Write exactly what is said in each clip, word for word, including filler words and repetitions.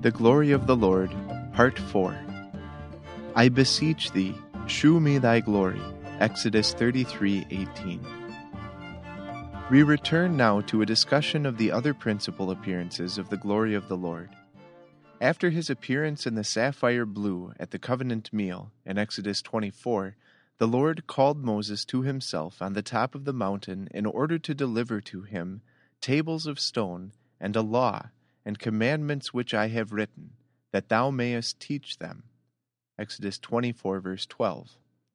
The Glory of the Lord, Part four. I beseech thee, shew me thy glory. Exodus thirty-three eighteen. We return now to a discussion of the other principal appearances of the glory of the Lord. After his appearance in the sapphire blue at the covenant meal in Exodus twenty-four, the Lord called Moses to himself on the top of the mountain in order to deliver to him tables of stone and a law and commandments which I have written, that thou mayest teach them. Exodus twenty-four, verse twelve.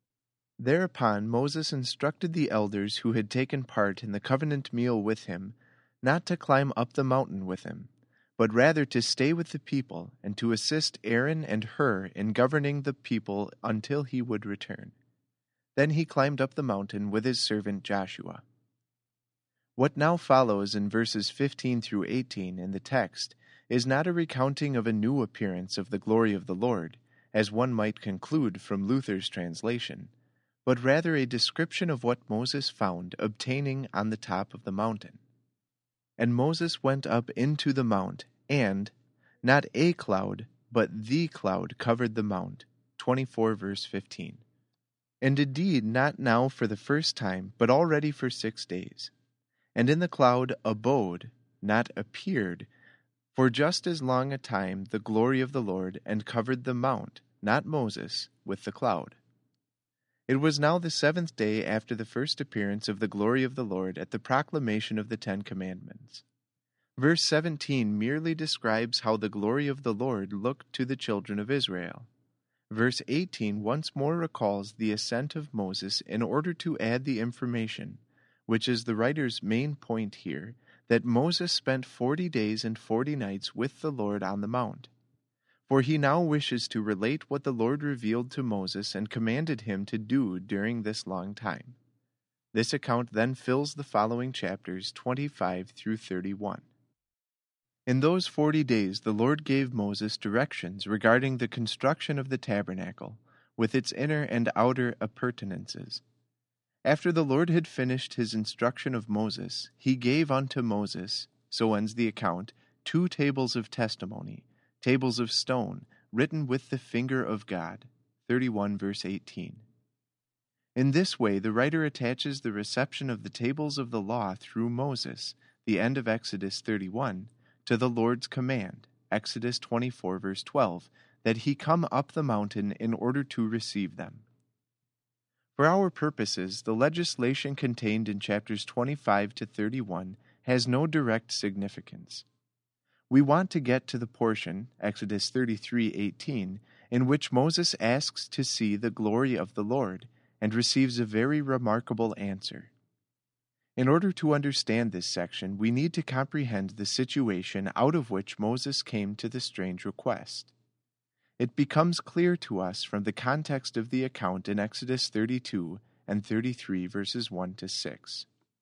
Thereupon Moses instructed the elders who had taken part in the covenant meal with him not to climb up the mountain with him, but rather to stay with the people and to assist Aaron and Hur in governing the people until he would return. Then he climbed up the mountain with his servant Joshua. What now follows in verses fifteen through eighteen in the text is not a recounting of a new appearance of the glory of the Lord, as one might conclude from Luther's translation, but rather a description of what Moses found obtaining on the top of the mountain. And Moses went up into the mount, and not a cloud, but the cloud covered the mount. twenty-four, verse fifteen. And indeed not now for the first time, but already for six days. And in the cloud abode, not appeared, for just as long a time the glory of the Lord, and covered the mount, not Moses, with the cloud. It was now the seventh day after the first appearance of the glory of the Lord at the proclamation of the Ten Commandments. Verse seventeen merely describes how the glory of the Lord looked to the children of Israel. Verse eighteen once more recalls the ascent of Moses in order to add the information, which is the writer's main point here, that Moses spent forty days and forty nights with the Lord on the mount. For he now wishes to relate what the Lord revealed to Moses and commanded him to do during this long time. This account then fills the following chapters twenty-five through thirty-one. In those forty days the Lord gave Moses directions regarding the construction of the tabernacle, with its inner and outer appurtenances. After the Lord had finished his instruction of Moses, he gave unto Moses, so ends the account, two tables of testimony, tables of stone, written with the finger of God. thirty-one, verse eighteen. In this way, the writer attaches the reception of the tables of the law through Moses, the end of Exodus thirty-one, to the Lord's command, Exodus twenty-four, verse twelve, that he come up the mountain in order to receive them. For our purposes, the legislation contained in chapters twenty-five to thirty-one has no direct significance. We want to get to the portion, Exodus thirty-three eighteen, in which Moses asks to see the glory of the Lord and receives a very remarkable answer. In order to understand this section, we need to comprehend the situation out of which Moses came to the strange request. It becomes clear to us from the context of the account in Exodus thirty-two and thirty-three, verses one to six.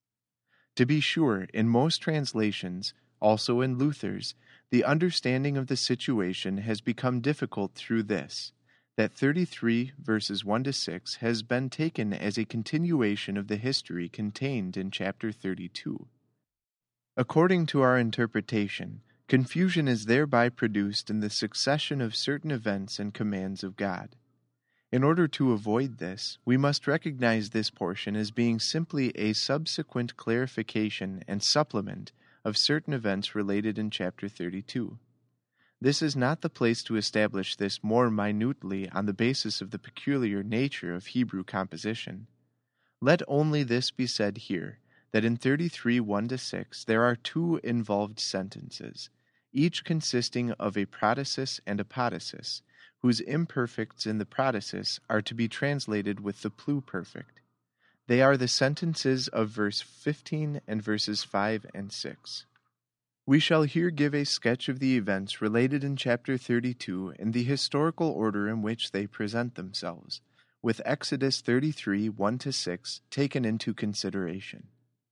To be sure, in most translations, also in Luther's, the understanding of the situation has become difficult through this, that thirty-three, verses one to six, has been taken as a continuation of the history contained in chapter thirty-two. According to our interpretation, confusion is thereby produced in the succession of certain events and commands of God. In order to avoid this, we must recognize this portion as being simply a subsequent clarification and supplement of certain events related in chapter thirty-two. This is not the place to establish this more minutely on the basis of the peculiar nature of Hebrew composition. Let only this be said here, that in thirty-three one to six there are two involved sentences, each consisting of a protasis and a potasis, whose imperfects in the protasis are to be translated with the pluperfect. They are the sentences of verse fifteen and verses five and six. We shall here give a sketch of the events related in chapter thirty-two in the historical order in which they present themselves, with Exodus thirty-three one to six taken into consideration.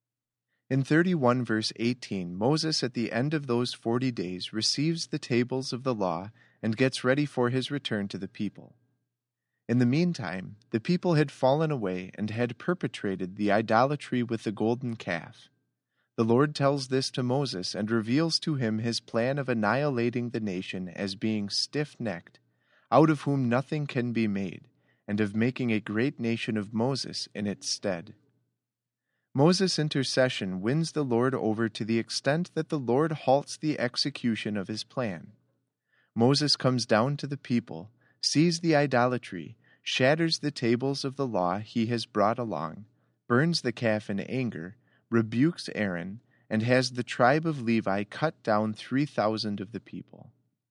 In thirty-one, verse eighteen, Moses at the end of those forty days receives the tables of the law and gets ready for his return to the people. In the meantime, the people had fallen away and had perpetrated the idolatry with the golden calf. The Lord tells this to Moses and reveals to him his plan of annihilating the nation as being stiff-necked, out of whom nothing can be made, and of making a great nation of Moses in its stead. Moses' intercession wins the Lord over to the extent that the Lord halts the execution of his plan. Moses comes down to the people, sees the idolatry, shatters the tables of the law he has brought along, burns the calf in anger, rebukes Aaron, and has the tribe of Levi cut down three thousand of the people.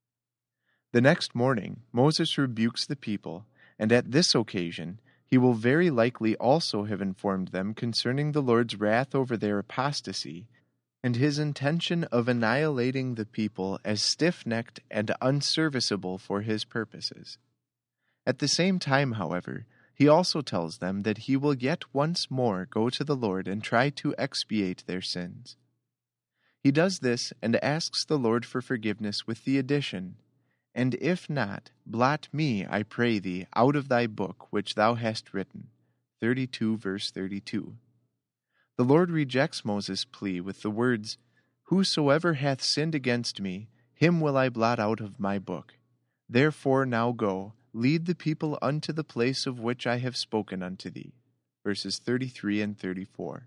The next morning, Moses rebukes the people, and at this occasion he will very likely also have informed them concerning the Lord's wrath over their apostasy, and his intention of annihilating the people as stiff-necked and unserviceable for his purposes. At the same time, however, he also tells them that he will yet once more go to the Lord and try to expiate their sins. He does this and asks the Lord for forgiveness with the addition, "And if not, blot me, I pray thee, out of thy book which thou hast written." thirty-two verse thirty-two. The Lord rejects Moses' plea with the words, "Whosoever hath sinned against me, him will I blot out of my book. Therefore now go, lead the people unto the place of which I have spoken unto thee." Verses thirty-three and thirty-four.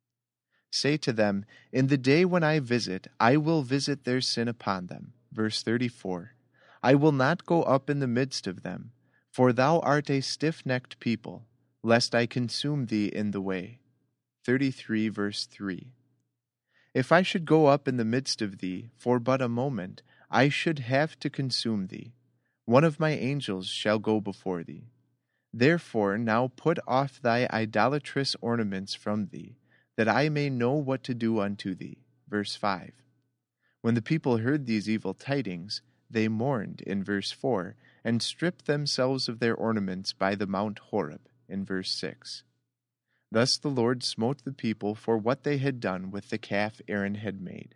Say to them, "In the day when I visit, I will visit their sin upon them." Verse thirty-four. "I will not go up in the midst of them, for thou art a stiff-necked people, lest I consume thee in the way." thirty-three verse three. "If I should go up in the midst of thee for but a moment, I should have to consume thee. One of my angels shall go before thee. Therefore now put off thy idolatrous ornaments from thee, that I may know what to do unto thee." Verse five. When the people heard these evil tidings, they mourned, in verse four, and stripped themselves of their ornaments by the Mount Horeb, in verse six. Thus the Lord smote the people for what they had done with the calf Aaron had made.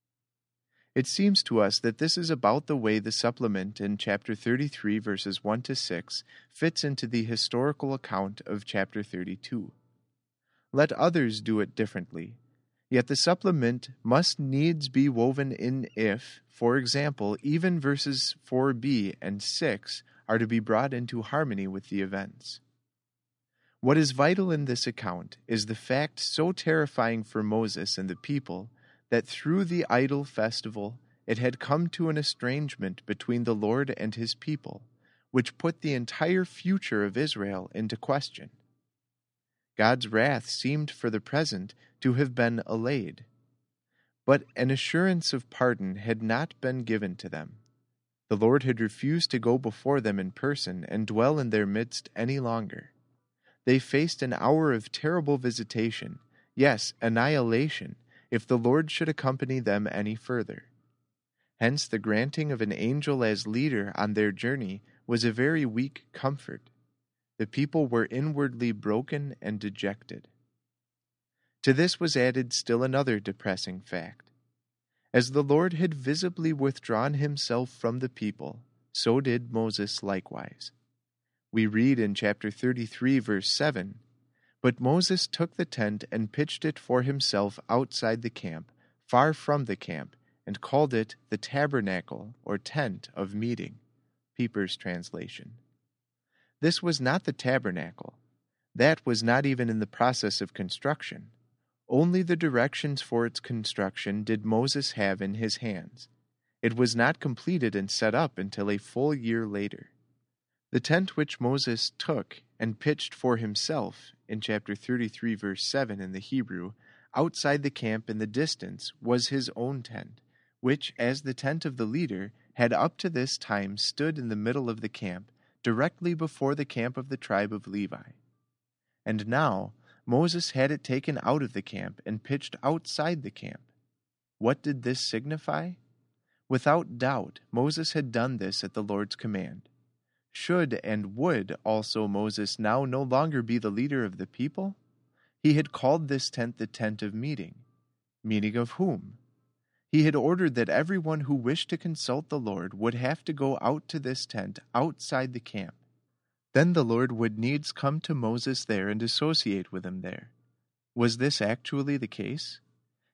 It seems to us that this is about the way the supplement in chapter thirty-three, verses one to six, fits into the historical account of chapter thirty-two. Let others do it differently, yet the supplement must needs be woven in if, for example, even verses four b and six are to be brought into harmony with the events. What is vital in this account is the fact so terrifying for Moses and the people that through the idol festival it had come to an estrangement between the Lord and his people, which put the entire future of Israel into question. God's wrath seemed for the present to have been allayed, but an assurance of pardon had not been given to them. The Lord had refused to go before them in person and dwell in their midst any longer. They faced an hour of terrible visitation, yes, annihilation, if the Lord should accompany them any further. Hence the granting of an angel as leader on their journey was a very weak comfort. The people were inwardly broken and dejected. To this was added still another depressing fact. As the Lord had visibly withdrawn himself from the people, so did Moses likewise. We read in chapter thirty-three, verse seven, "But Moses took the tent and pitched it for himself outside the camp, far from the camp, and called it the tabernacle or tent of meeting." Pieper's translation. This was not the tabernacle. That was not even in the process of construction. Only the directions for its construction did Moses have in his hands. It was not completed and set up until a full year later. The tent which Moses took and pitched for himself, in chapter thirty-three, verse seven in the Hebrew, outside the camp in the distance, was his own tent, which, as the tent of the leader, had up to this time stood in the middle of the camp, directly before the camp of the tribe of Levi. And now Moses had it taken out of the camp and pitched outside the camp. What did this signify? Without doubt, Moses had done this at the Lord's command. Should and would also Moses now no longer be the leader of the people? He had called this tent the tent of meeting. Meeting of whom? He had ordered that everyone who wished to consult the Lord would have to go out to this tent outside the camp. Then the Lord would needs come to Moses there and associate with him there. Was this actually the case?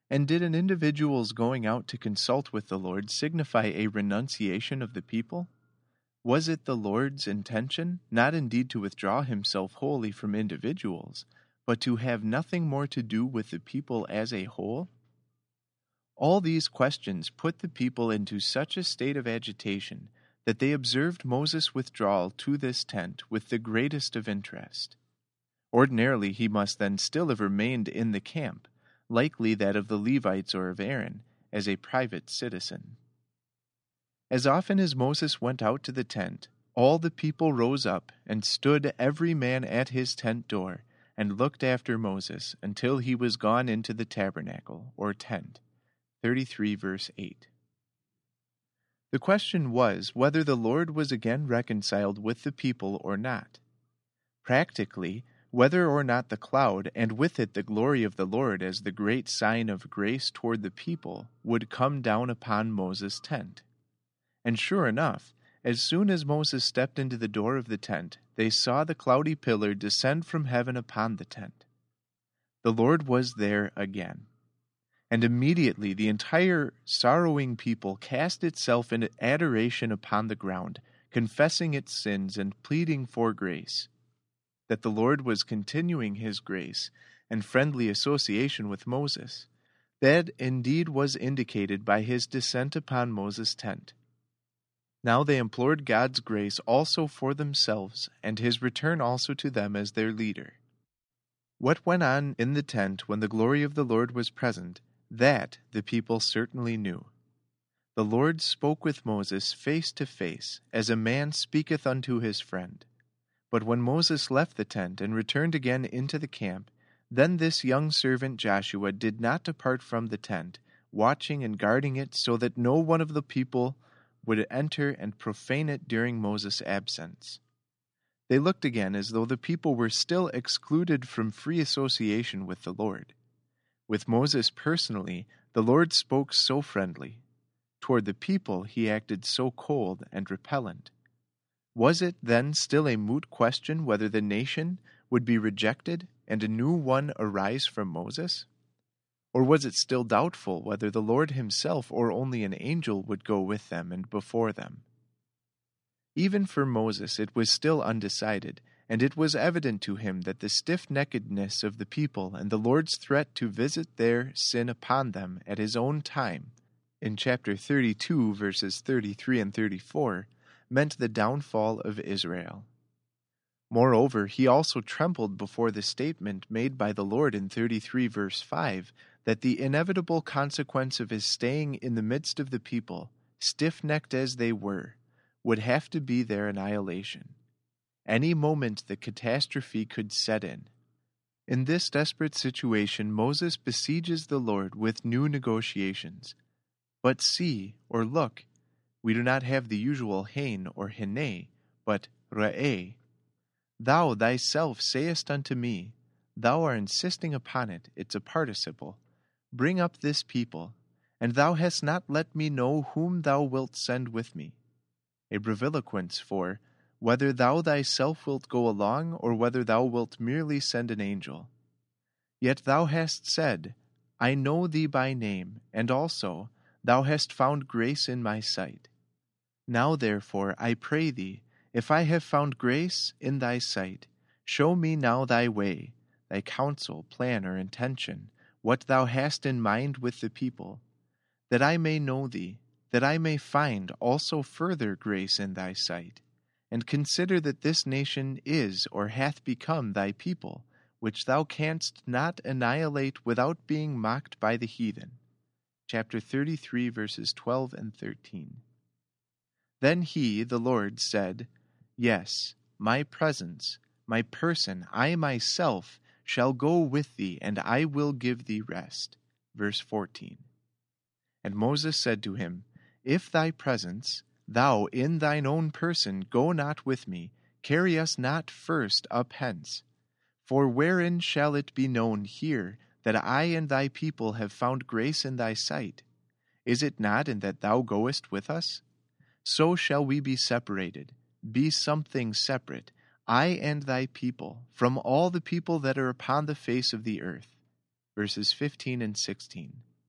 And did an individual's going out to consult with the Lord signify a renunciation of the people? Was it the Lord's intention, not indeed to withdraw himself wholly from individuals, but to have nothing more to do with the people as a whole? All these questions put the people into such a state of agitation that they observed Moses' withdrawal to this tent with the greatest of interest. Ordinarily he must then still have remained in the camp, likely that of the Levites or of Aaron, as a private citizen. As often as Moses went out to the tent, all the people rose up and stood every man at his tent door, and looked after Moses until he was gone into the tabernacle, or tent. thirty-three verse eight. The question was whether the Lord was again reconciled with the people or not. Practically, whether or not the cloud, and with it the glory of the Lord as the great sign of grace toward the people, would come down upon Moses' tent. And sure enough, as soon as Moses stepped into the door of the tent, they saw the cloudy pillar descend from heaven upon the tent. The Lord was there again. And immediately the entire sorrowing people cast itself in adoration upon the ground, confessing its sins and pleading for grace. That the Lord was continuing his grace and friendly association with Moses, that indeed was indicated by his descent upon Moses' tent. Now they implored God's grace also for themselves, and his return also to them as their leader. What went on in the tent when the glory of the Lord was present, that the people certainly knew. The Lord spoke with Moses face to face, as a man speaketh unto his friend. But when Moses left the tent and returned again into the camp, then this young servant Joshua did not depart from the tent, watching and guarding it so that no one of the people would enter and profane it during Moses' absence. They looked again as though the people were still excluded from free association with the Lord. With Moses personally, the Lord spoke so friendly. Toward the people he acted so cold and repellent. Was it then still a moot question whether the nation would be rejected and a new one arise from Moses? Or was it still doubtful whether the Lord himself or only an angel would go with them and before them? Even for Moses it was still undecided, and it was evident to him that the stiff-neckedness of the people and the Lord's threat to visit their sin upon them at his own time, in chapter thirty-two, verses thirty-three and thirty-four, meant the downfall of Israel. Moreover, he also trembled before the statement made by the Lord in thirty-three, verse five, that the inevitable consequence of his staying in the midst of the people, stiff-necked as they were, would have to be their annihilation. Any moment the catastrophe could set in. In this desperate situation, Moses besieges the Lord with new negotiations. But see, or look, we do not have the usual hein or hine, but ra'eh. Thou thyself sayest unto me, thou art insisting upon it, it's a participle, bring up this people, and thou hast not let me know whom thou wilt send with me. A breviloquence for, whether thou thyself wilt go along, or whether thou wilt merely send an angel. Yet thou hast said, I know thee by name, and also, thou hast found grace in my sight. Now therefore, I pray thee, if I have found grace in thy sight, show me now thy way, thy counsel, plan, or intention, what thou hast in mind with the people, that I may know thee, that I may find also further grace in thy sight, and consider that this nation is or hath become thy people, which thou canst not annihilate without being mocked by the heathen. Chapter thirty-three, verses twelve and thirteen. Then he, the Lord, said, Yes, my presence, my person, I myself, shall go with thee, and I will give thee rest. Verse fourteen. And Moses said to him, If thy presence, thou in thine own person, go not with me, carry us not first up hence. For wherein shall it be known here that I and thy people have found grace in thy sight? Is it not in that thou goest with us? So shall we be separated, be something separate, I and thy people, from all the people that are upon the face of the earth. Verses fifteen and sixteen.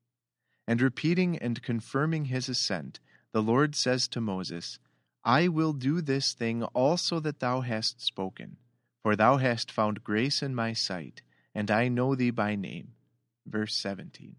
And repeating and confirming his assent, the Lord says to Moses, I will do this thing also that thou hast spoken, for thou hast found grace in my sight, and I know thee by name. Verse seventeen.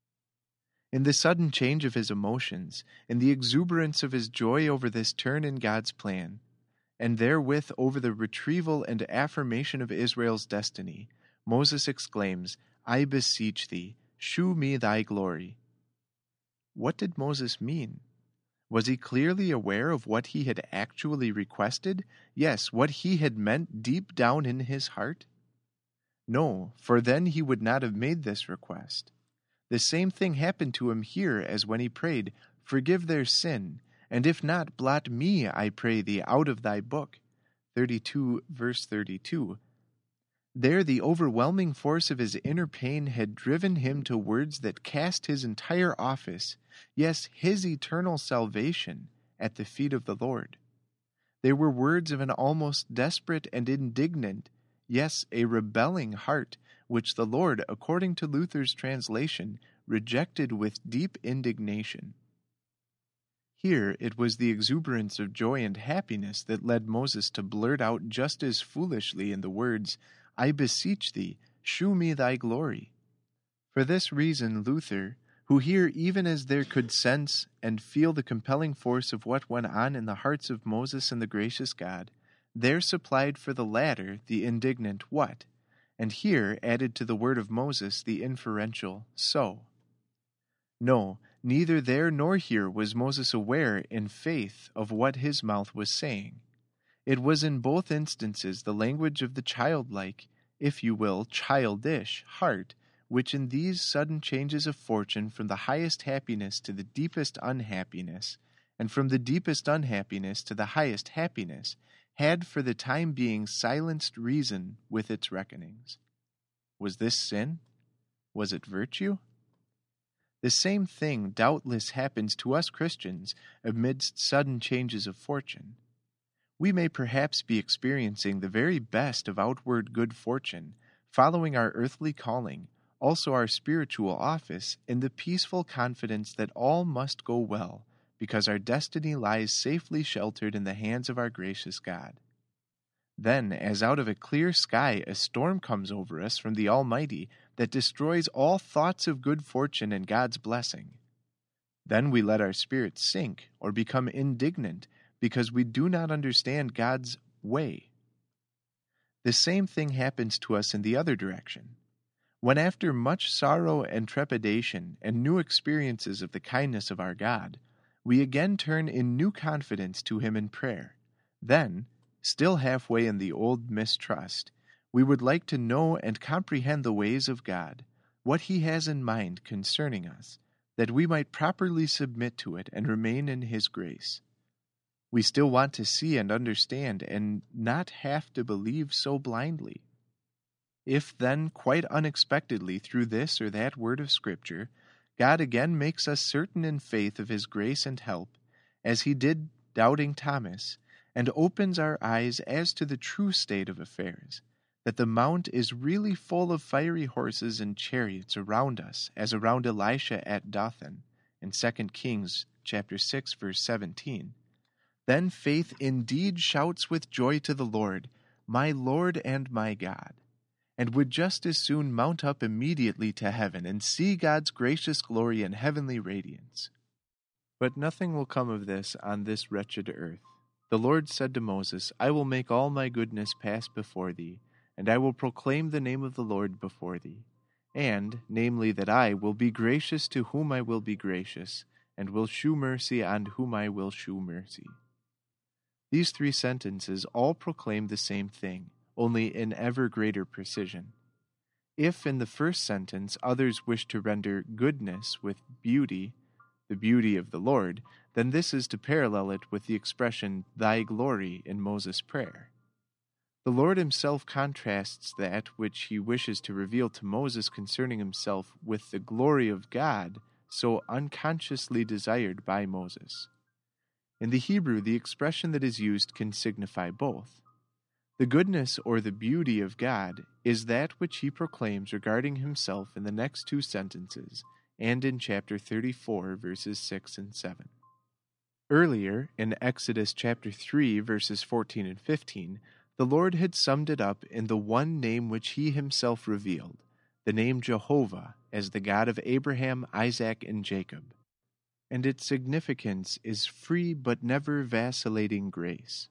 In the sudden change of his emotions, in the exuberance of his joy over this turn in God's plan, and therewith over the retrieval and affirmation of Israel's destiny, Moses exclaims, I beseech thee, shew me thy glory. What did Moses mean? Was he clearly aware of what he had actually requested? Yes, what he had meant deep down in his heart? No, for then he would not have made this request. The same thing happened to him here as when he prayed, Forgive their sin, and if not, blot me, I pray thee, out of thy book. thirty-two, verse thirty-two. There the overwhelming force of his inner pain had driven him to words that cast his entire office, yes, his eternal salvation, at the feet of the Lord. They were words of an almost desperate and indignant, yes, a rebelling heart, which the Lord, according to Luther's translation, rejected with deep indignation. Here it was the exuberance of joy and happiness that led Moses to blurt out just as foolishly in the words, I beseech thee, shew me thy glory. For this reason Luther, who here even as there could sense and feel the compelling force of what went on in the hearts of Moses and the gracious God, there supplied for the latter the indignant what, and here added to the word of Moses the inferential so. No, neither there nor here was Moses aware in faith of what his mouth was saying. It was in both instances the language of the childlike, if you will, childish heart, which in these sudden changes of fortune from the highest happiness to the deepest unhappiness, and from the deepest unhappiness to the highest happiness, had for the time being silenced reason with its reckonings. Was this sin? Was it virtue? The same thing doubtless happens to us Christians amidst sudden changes of fortune. We may perhaps be experiencing the very best of outward good fortune, following our earthly calling, also our spiritual office, in the peaceful confidence that all must go well, because our destiny lies safely sheltered in the hands of our gracious God. Then, as out of a clear sky a storm comes over us from the Almighty that destroys all thoughts of good fortune and God's blessing. Then we let our spirits sink or become indignant because we do not understand God's way. The same thing happens to us in the other direction. When after much sorrow and trepidation and new experiences of the kindness of our God, we again turn in new confidence to Him in prayer, then, still halfway in the old mistrust, we would like to know and comprehend the ways of God, what He has in mind concerning us, that we might properly submit to it and remain in His grace. We still want to see and understand and not have to believe so blindly. If then, quite unexpectedly through this or that word of Scripture, God again makes us certain in faith of His grace and help, as He did doubting Thomas, and opens our eyes as to the true state of affairs, that the mount is really full of fiery horses and chariots around us, as around Elisha at Dothan, in Second Kings chapter six, verse seventeen. Then faith indeed shouts with joy to the Lord, my Lord and my God, and would just as soon mount up immediately to heaven and see God's gracious glory and heavenly radiance. But nothing will come of this on this wretched earth. The Lord said to Moses, I will make all my goodness pass before thee, and I will proclaim the name of the Lord before thee, and, namely, that I will be gracious to whom I will be gracious, and will shew mercy on whom I will shew mercy. These three sentences all proclaim the same thing, only in ever greater precision. If in the first sentence others wish to render goodness with beauty, the beauty of the Lord, then this is to parallel it with the expression, thy glory, in Moses' prayer. The Lord himself contrasts that which he wishes to reveal to Moses concerning himself with the glory of God so unconsciously desired by Moses. In the Hebrew, the expression that is used can signify both. The goodness or the beauty of God is that which he proclaims regarding himself in the next two sentences, and in chapter thirty-four, verses six and seven. Earlier, in Exodus chapter three, verses fourteen and fifteen, the Lord had summed it up in the one name which he himself revealed, the name Jehovah, as the God of Abraham, Isaac, and Jacob. And its significance is free but never vacillating grace.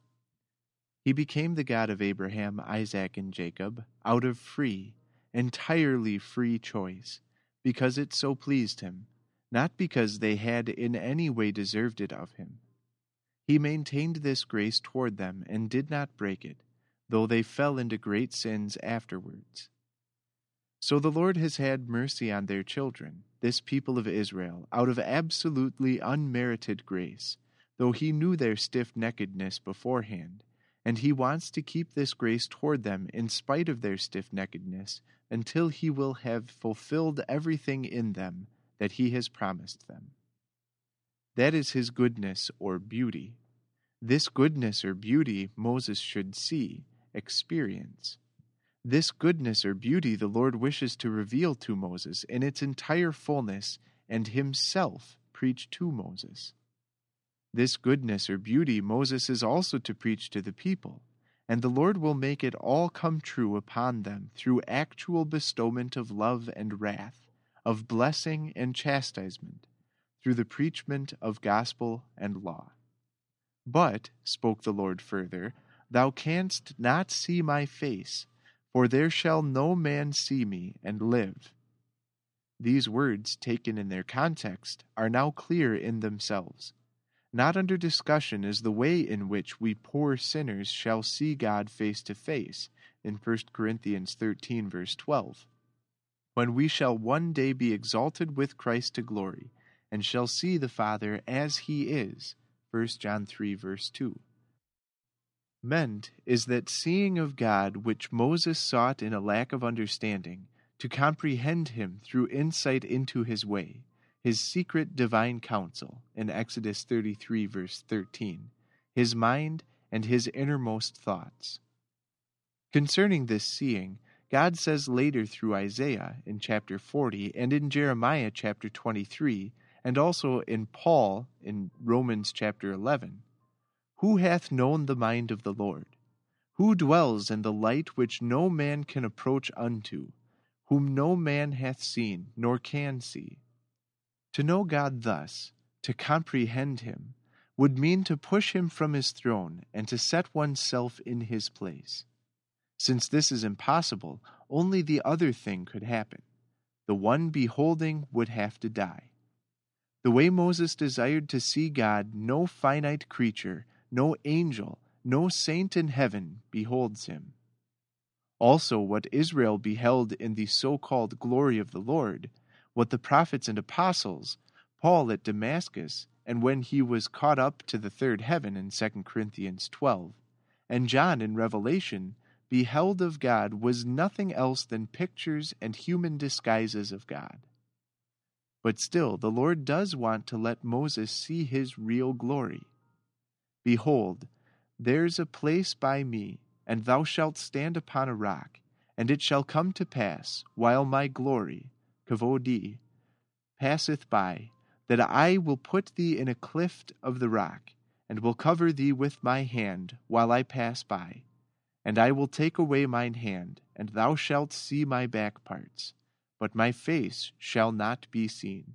He became the God of Abraham, Isaac, and Jacob out of free, entirely free choice, because it so pleased him, not because they had in any way deserved it of him. He maintained this grace toward them and did not break it, though they fell into great sins afterwards. So the Lord has had mercy on their children, this people of Israel, out of absolutely unmerited grace, though he knew their stiff-neckedness beforehand, and he wants to keep this grace toward them in spite of their stiff-neckedness until he will have fulfilled everything in them that he has promised them. That is his goodness or beauty. This goodness or beauty Moses should see, experience. This goodness or beauty the Lord wishes to reveal to Moses in its entire fullness and himself preach to Moses. This goodness or beauty Moses is also to preach to the people, and the Lord will make it all come true upon them through actual bestowment of love and wrath, of blessing and chastisement, through the preachment of gospel and law. But, spoke the Lord further, thou canst not see my face, for there shall no man see me and live. These words, taken in their context, are now clear in themselves. Not under discussion is the way in which we poor sinners shall see God face to face, in First Corinthians thirteen, verse twelve, when we shall one day be exalted with Christ to glory, and shall see the Father as he is, First John three, verse two. Meant is that seeing of God which Moses sought in a lack of understanding, to comprehend him through insight into his way, his secret divine counsel, in Exodus thirty-three, verse thirteen, his mind and his innermost thoughts. Concerning this seeing, God says later through Isaiah in chapter forty and in Jeremiah chapter twenty-three, and also in Paul in Romans chapter eleven, who hath known the mind of the Lord? Who dwells in the light which no man can approach unto, whom no man hath seen, nor can see? To know God thus, to comprehend him, would mean to push him from his throne and to set oneself in his place. Since this is impossible, only the other thing could happen. The one beholding would have to die. The way Moses desired to see God, no finite creature, no angel, no saint in heaven beholds him. Also what Israel beheld in the so-called glory of the Lord, what the prophets and apostles, Paul at Damascus, and when he was caught up to the third heaven in Second Corinthians twelve, and John in Revelation, beheld of God was nothing else than pictures and human disguises of God. But still the Lord does want to let Moses see his real glory. Behold, there's a place by me, and thou shalt stand upon a rock, and it shall come to pass, while my glory, kavodi, passeth by, that I will put thee in a cleft of the rock, and will cover thee with my hand while I pass by. And I will take away mine hand, and thou shalt see my back parts, but my face shall not be seen.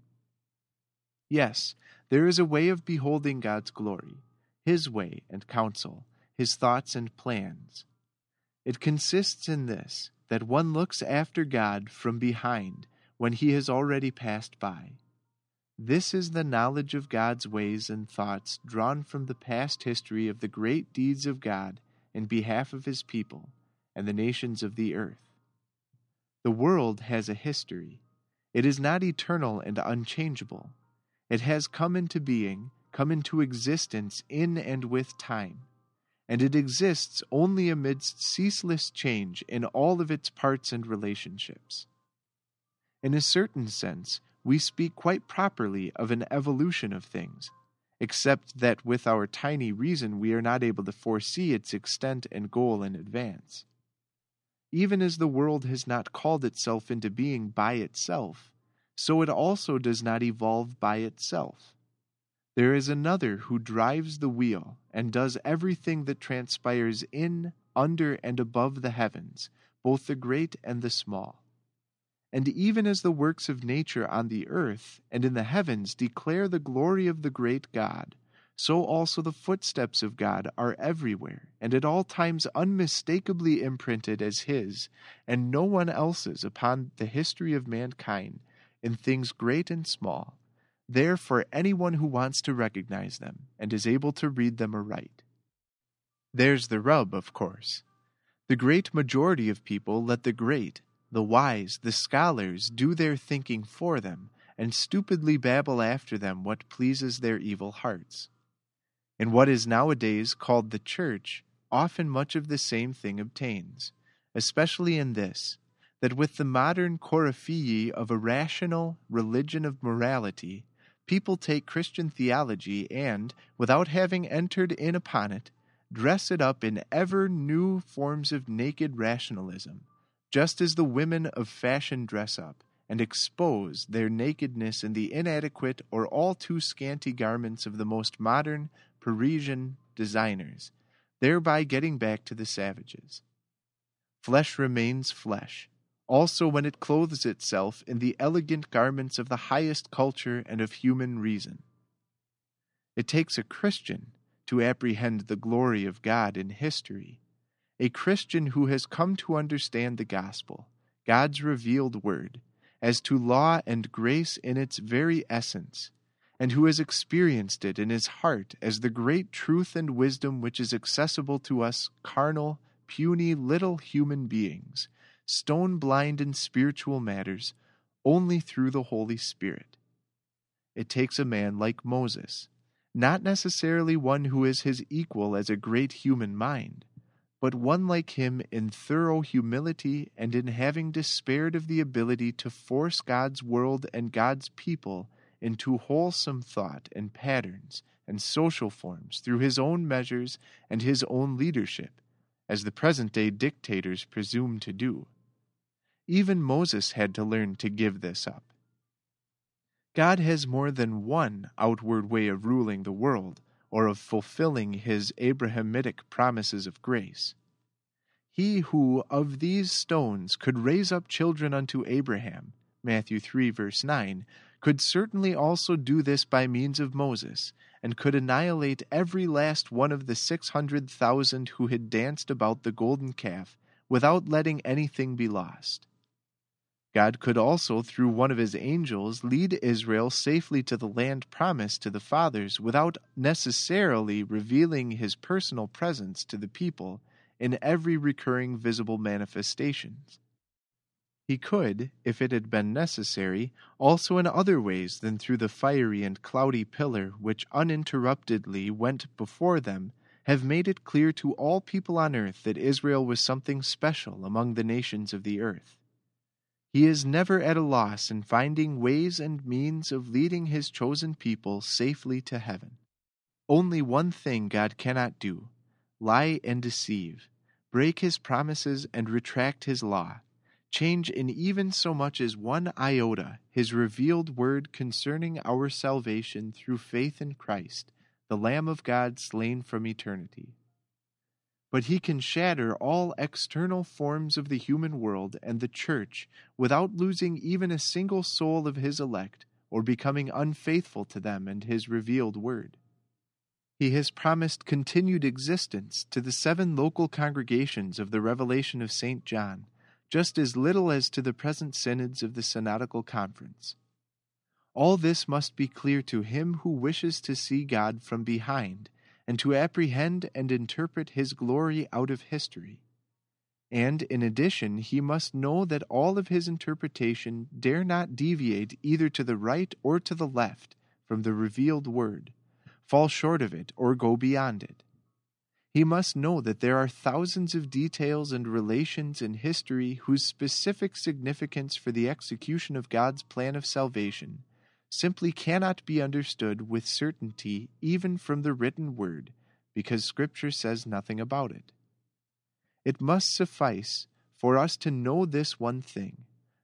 Yes, there is a way of beholding God's glory, his way and counsel, his thoughts and plans. It consists in this, that one looks after God from behind when he has already passed by. This is the knowledge of God's ways and thoughts drawn from the past history of the great deeds of God in behalf of his people and the nations of the earth. The world has a history. It is not eternal and unchangeable. It has come into being, come into existence in and with time, and it exists only amidst ceaseless change in all of its parts and relationships. In a certain sense, we speak quite properly of an evolution of things, except that with our tiny reason we are not able to foresee its extent and goal in advance. Even as the world has not called itself into being by itself, so it also does not evolve by itself. There is another who drives the wheel and does everything that transpires in, under, and above the heavens, both the great and the small. And even as the works of nature on the earth and in the heavens declare the glory of the great God, so also the footsteps of God are everywhere and at all times unmistakably imprinted as His and no one else's upon the history of mankind in things great and small, there for anyone who wants to recognize them and is able to read them aright. There's the rub, of course. The great majority of people let the great, the wise, the scholars do their thinking for them, and stupidly babble after them what pleases their evil hearts. In what is nowadays called the church, often much of the same thing obtains, especially in this, that with the modern coryphee of a rational religion of morality, people take Christian theology and, without having entered in upon it, dress it up in ever new forms of naked rationalism, just as the women of fashion dress up and expose their nakedness in the inadequate or all too scanty garments of the most modern Parisian designers, thereby getting back to the savages. Flesh remains flesh, also when it clothes itself in the elegant garments of the highest culture and of human reason. It takes a Christian to apprehend the glory of God in history, a Christian who has come to understand the gospel, God's revealed word, as to law and grace in its very essence, and who has experienced it in his heart as the great truth and wisdom which is accessible to us carnal, puny little human beings, stone-blind in spiritual matters, only through the Holy Spirit. It takes a man like Moses, not necessarily one who is his equal as a great human mind, but one like him in thorough humility and in having despaired of the ability to force God's world and God's people into wholesome thought and patterns and social forms through his own measures and his own leadership, as the present-day dictators presume to do. Even Moses had to learn to give this up. God has more than one outward way of ruling the world or of fulfilling his Abrahamitic promises of grace. He who of these stones could raise up children unto Abraham, Matthew three verse nine, could certainly also do this by means of Moses, and could annihilate every last one of the six hundred thousand who had danced about the golden calf without letting anything be lost. God could also, through one of his angels, lead Israel safely to the land promised to the fathers without necessarily revealing his personal presence to the people in every recurring visible manifestations. He could, if it had been necessary, also in other ways than through the fiery and cloudy pillar which uninterruptedly went before them, have made it clear to all people on earth that Israel was something special among the nations of the earth. He is never at a loss in finding ways and means of leading his chosen people safely to heaven. Only one thing God cannot do: lie and deceive, break his promises and retract his law, change in even so much as one iota his revealed word concerning our salvation through faith in Christ, the Lamb of God slain from eternity. But he can shatter all external forms of the human world and the church without losing even a single soul of his elect or becoming unfaithful to them and his revealed word. He has promised continued existence to the seven local congregations of the Revelation of Saint John, just as little as to the present synods of the Synodical Conference. All this must be clear to him who wishes to see God from behind, and to apprehend and interpret his glory out of history. And in addition, he must know that all of his interpretation dare not deviate either to the right or to the left from the revealed word, fall short of it, or go beyond it. He must know that there are thousands of details and relations in history whose specific significance for the execution of God's plan of salvation simply cannot be understood with certainty even from the written word, because Scripture says nothing about it. It must suffice for us to know this one thing,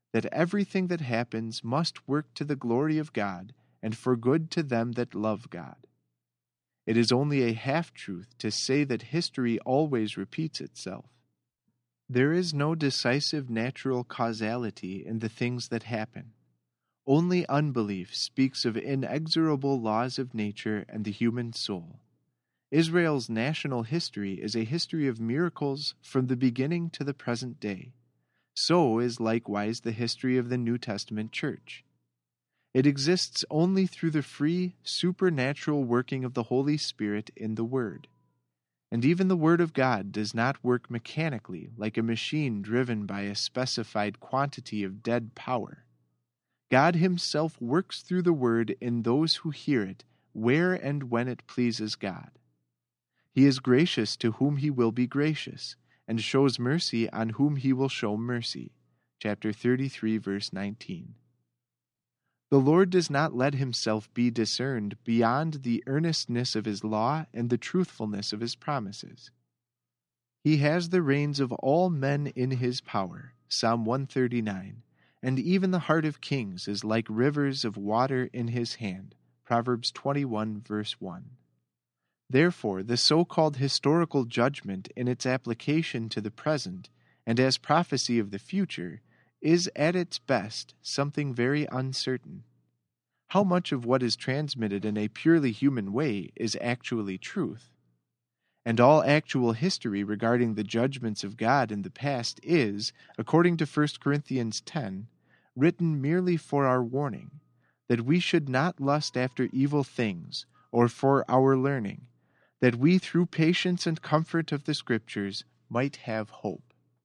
that everything that happens must work to the glory of God and for good to them that love God. It is only a half-truth to say that history always repeats itself. There is no decisive natural causality in the things that happen. Only unbelief speaks of inexorable laws of nature and the human soul. Israel's national history is a history of miracles from the beginning to the present day. So is likewise the history of the New Testament Church. It exists only through the free, supernatural working of the Holy Spirit in the Word. And even the Word of God does not work mechanically like a machine driven by a specified quantity of dead power. God Himself works through the Word in those who hear it, where and when it pleases God. He is gracious to whom He will be gracious, and shows mercy on whom He will show mercy. Chapter thirty-three, verse nineteen. The Lord does not let Himself be discerned beyond the earnestness of His law and the truthfulness of His promises. He has the reins of all men in His power, Psalm one thirty-nine, and even the heart of kings is like rivers of water in His hand, Proverbs twenty-one, verse one. Therefore, the so-called historical judgment in its application to the present, and as prophecy of the future, is at its best something very uncertain. How much of what is transmitted in a purely human way is actually truth? And all actual history regarding the judgments of God in the past is, according to First Corinthians ten, written merely for our warning, that we should not lust after evil things, or for our learning, that we through patience and comfort of the Scriptures might have hope.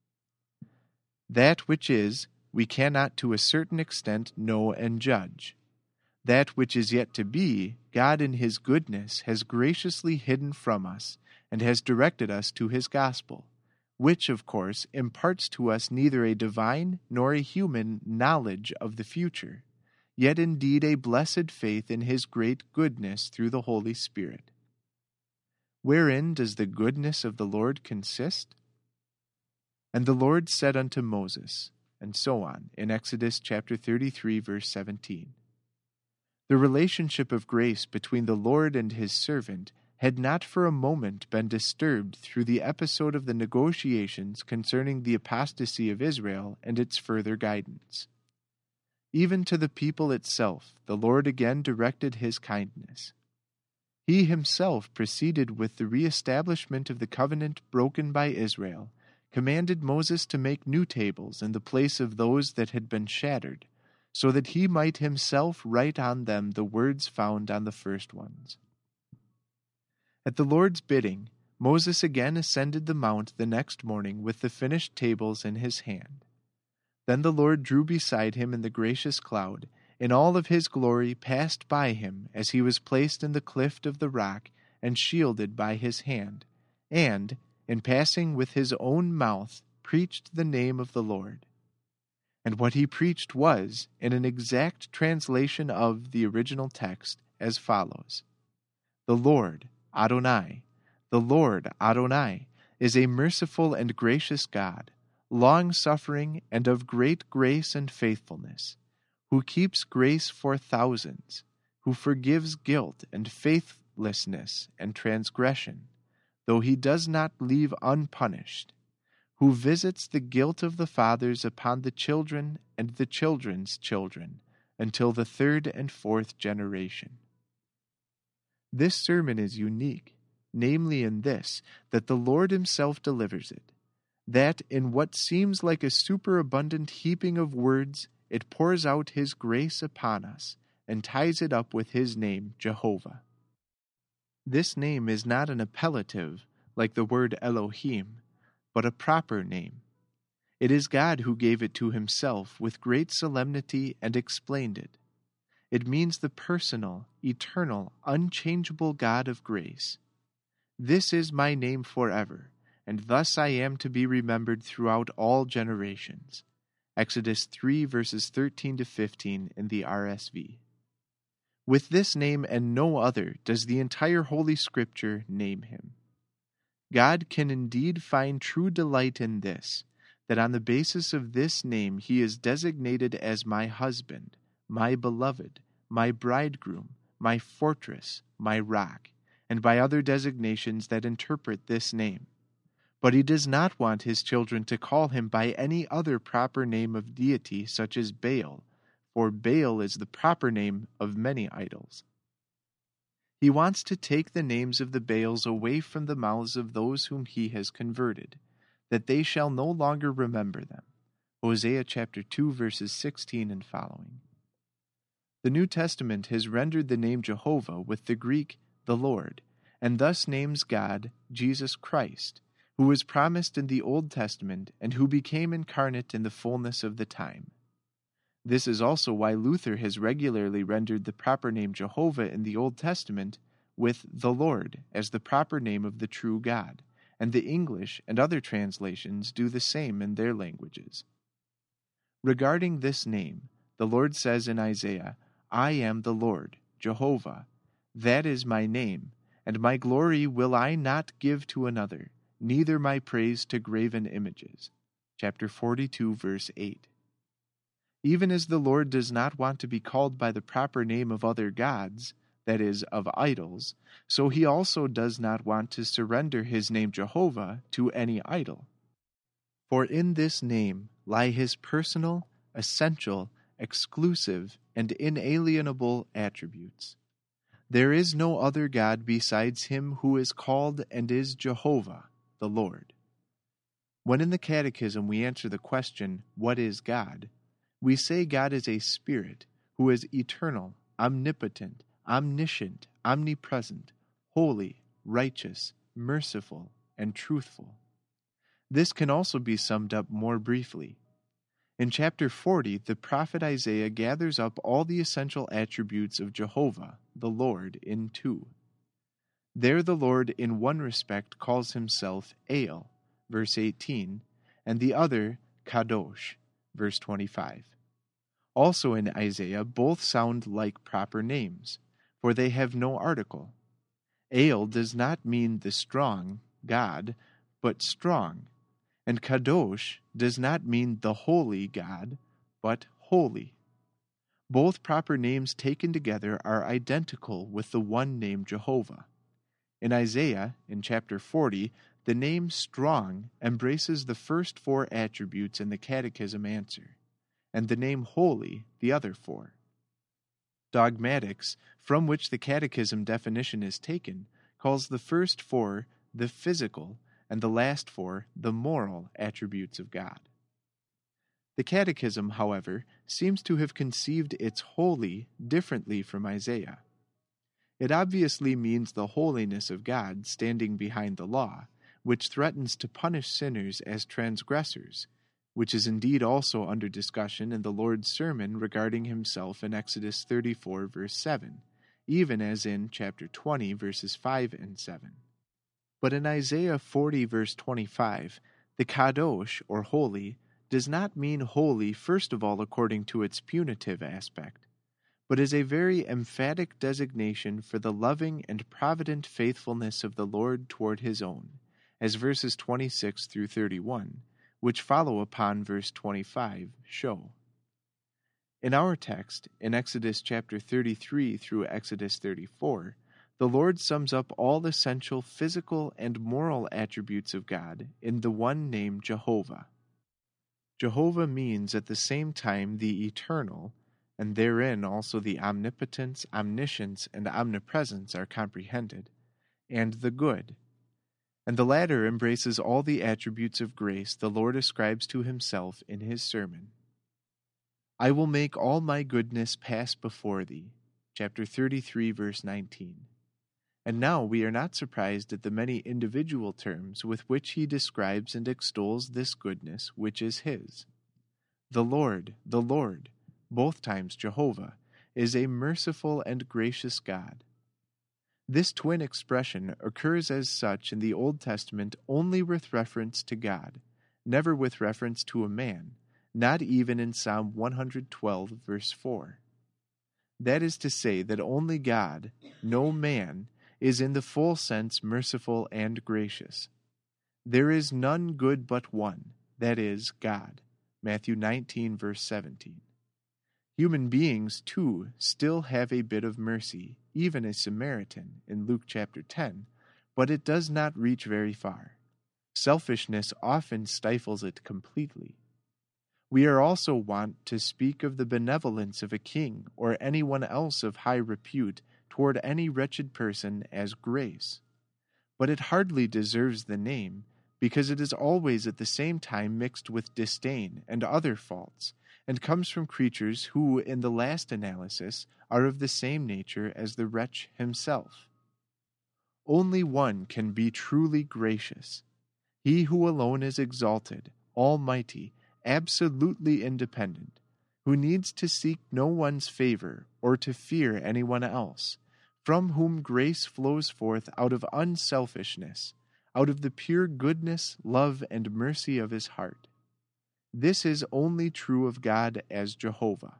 That which is, we cannot to a certain extent know and judge. That which is yet to be, God in His goodness has graciously hidden from us, and has directed us to His gospel, which, of course, imparts to us neither a divine nor a human knowledge of the future, yet indeed a blessed faith in His great goodness through the Holy Spirit. Wherein does the goodness of the Lord consist? And the Lord said unto Moses, and so on, in Exodus chapter thirty-three, verse seventeen. The relationship of grace between the Lord and His servant had not for a moment been disturbed through the episode of the negotiations concerning the apostasy of Israel and its further guidance. Even to the people itself, the Lord again directed His kindness. He Himself proceeded with the re-establishment of the covenant broken by Israel, commanded Moses to make new tables in the place of those that had been shattered, so that he might himself write on them the words found on the first ones. At the Lord's bidding, Moses again ascended the mount the next morning with the finished tables in his hand. Then the Lord drew beside him in the gracious cloud, in all of His glory passed by him as he was placed in the cleft of the rock and shielded by His hand, and, in passing with His own mouth, preached the name of the Lord. And what He preached was, in an exact translation of the original text, as follows: The Lord, Adonai, the Lord, Adonai, is a merciful and gracious God, long-suffering and of great grace and faithfulness, who keeps grace for thousands, who forgives guilt and faithlessness and transgression, though He does not leave unpunished, who visits the guilt of the fathers upon the children and the children's children, until the third and fourth generation. This sermon is unique, namely in this, that the Lord Himself delivers it, that in what seems like a superabundant heaping of words, it pours out His grace upon us, and ties it up with His name, Jehovah. This name is not an appellative, like the word Elohim, but a proper name. It is God who gave it to Himself with great solemnity and explained it. It means the personal, eternal, unchangeable God of grace. This is my name forever, and thus I am to be remembered throughout all generations. Exodus three, verses thirteen to fifteen in the R S V. With this name and no other does the entire Holy Scripture name Him. God can indeed find true delight in this, that on the basis of this name he is designated as my husband, my beloved, my bridegroom, my fortress, my rock, and by other designations that interpret this name. But he does not want his children to call him by any other proper name of deity such as Baal, for Baal is the proper name of many idols. He wants to take the names of the Baals away from the mouths of those whom he has converted, that they shall no longer remember them. Hosea chapter two, verses sixteen and following. The New Testament has rendered the name Jehovah with the Greek, the Lord, and thus names God Jesus Christ, who was promised in the Old Testament and who became incarnate in the fullness of the time. This is also why Luther has regularly rendered the proper name Jehovah in the Old Testament with the Lord as the proper name of the true God, and the English and other translations do the same in their languages. Regarding this name, the Lord says in Isaiah, I am the Lord, Jehovah. That is my name, and my glory will I not give to another, neither my praise to graven images. Chapter forty-two, verse eight. Even as the Lord does not want to be called by the proper name of other gods, that is, of idols, so he also does not want to surrender his name Jehovah to any idol. For in this name lie his personal, essential, exclusive, and inalienable attributes. There is no other God besides him who is called and is Jehovah, the Lord. When in the Catechism we answer the question, what is God? We say God is a spirit who is eternal, omnipotent, omniscient, omnipresent, holy, righteous, merciful, and truthful. This can also be summed up more briefly. In chapter forty, the prophet Isaiah gathers up all the essential attributes of Jehovah, the Lord, in two. There the Lord in one respect calls himself El, verse eighteen, and the other Kadosh, verse twenty-five. Also in Isaiah, both sound like proper names, for they have no article. El does not mean the strong, God, but strong, and Kadosh does not mean the holy God, but holy. Both proper names taken together are identical with the one name Jehovah. In Isaiah, in chapter forty, the name strong embraces the first four attributes in the Catechism answer, and the name holy the other four. Dogmatics, from which the Catechism definition is taken, calls the first four the physical and the last four the moral attributes of God. The Catechism, however, seems to have conceived its holy differently from Isaiah. It obviously means the holiness of God standing behind the law, which threatens to punish sinners as transgressors, which is indeed also under discussion in the Lord's sermon regarding himself in Exodus thirty-four, verse seven, even as in chapter twenty, verses five and seven. But in Isaiah forty, verse twenty-five, the Kadosh, or holy, does not mean holy first of all according to its punitive aspect, but is a very emphatic designation for the loving and provident faithfulness of the Lord toward his own, as verses twenty-six through thirty-one, which follow upon verse twenty-five, show. In our text, in Exodus chapter thirty-three through Exodus thirty-four, the Lord sums up all essential physical and moral attributes of God in the one name Jehovah. Jehovah means at the same time the eternal, and therein also the omnipotence, omniscience, and omnipresence are comprehended, and the good. And the latter embraces all the attributes of grace the Lord ascribes to himself in his sermon. I will make all my goodness pass before thee, chapter thirty-three, verse nineteen. And now we are not surprised at the many individual terms with which he describes and extols this goodness which is his. The Lord, the Lord, both times Jehovah, is a merciful and gracious God. This twin expression occurs as such in the Old Testament only with reference to God, never with reference to a man, not even in Psalm one twelve, verse four. That is to say that only God, no man, is in the full sense merciful and gracious. There is none good but one, that is, God. Matthew nineteen, verse seventeen. Human beings, too, still have a bit of mercy, even a Samaritan, in Luke chapter ten, but it does not reach very far. Selfishness often stifles it completely. We are also wont to speak of the benevolence of a king or anyone else of high repute toward any wretched person as grace. But it hardly deserves the name, because it is always at the same time mixed with disdain and other faults, and comes from creatures who, in the last analysis, are of the same nature as the wretch himself. Only one can be truly gracious, he who alone is exalted, almighty, absolutely independent, who needs to seek no one's favor or to fear anyone else, from whom grace flows forth out of unselfishness, out of the pure goodness, love, and mercy of his heart. This is only true of God as Jehovah.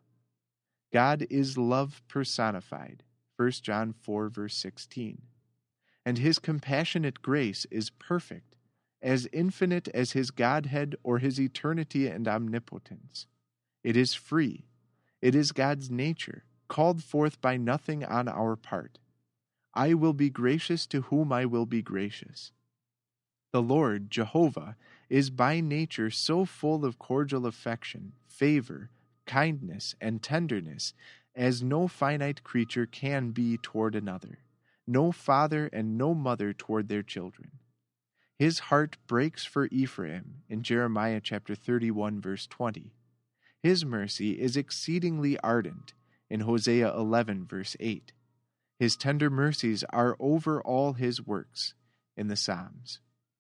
God is love personified, First John four, verse sixteen. And his compassionate grace is perfect, as infinite as his Godhead or his eternity and omnipotence. It is free. It is God's nature, called forth by nothing on our part. I will be gracious to whom I will be gracious. The Lord, Jehovah, is by nature so full of cordial affection, favor, kindness, and tenderness as no finite creature can be toward another, no father and no mother toward their children. His heart breaks for Ephraim in Jeremiah chapter thirty-one, verse twenty. His mercy is exceedingly ardent in Hosea eleven, verse eight. His tender mercies are over all his works in the Psalms.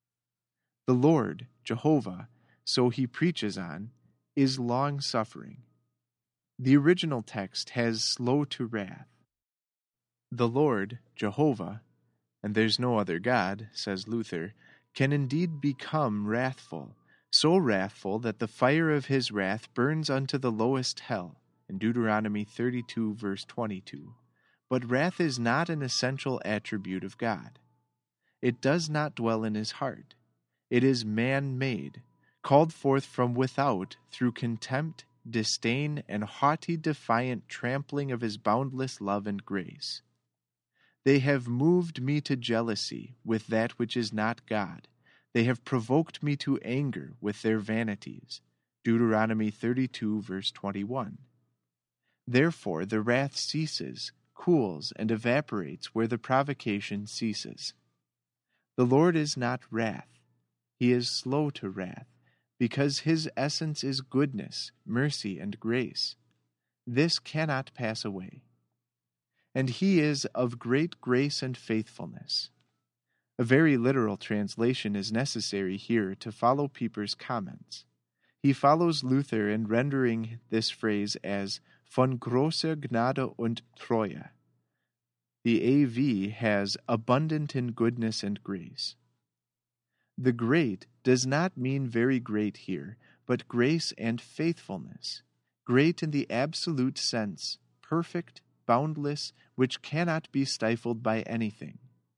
The Lord, Jehovah, so he preaches on, is long-suffering. The original text has slow to wrath. The Lord, Jehovah, and there's no other God, says Luther, can indeed become wrathful, so wrathful that the fire of his wrath burns unto the lowest hell, in Deuteronomy thirty-two, verse twenty-two. But wrath is not an essential attribute of God. It does not dwell in his heart. It is man-made, called forth from without through contempt, disdain, and haughty defiant trampling of his boundless love and grace. They have moved me to jealousy with that which is not God. They have provoked me to anger with their vanities. Deuteronomy thirty-two, verse twenty-one. Therefore the wrath ceases, cools, and evaporates where the provocation ceases. The Lord is not wrath. He is slow to wrath, because his essence is goodness, mercy, and grace. This cannot pass away. And he is of great grace and faithfulness. A very literal translation is necessary here to follow Pieper's comments. He follows Luther in rendering this phrase as von großer Gnade und Treue. The A V has abundant in goodness and grace. The great does not mean very great here, but grace and faithfulness. Great in the absolute sense, perfect, boundless, which cannot be stifled by anything.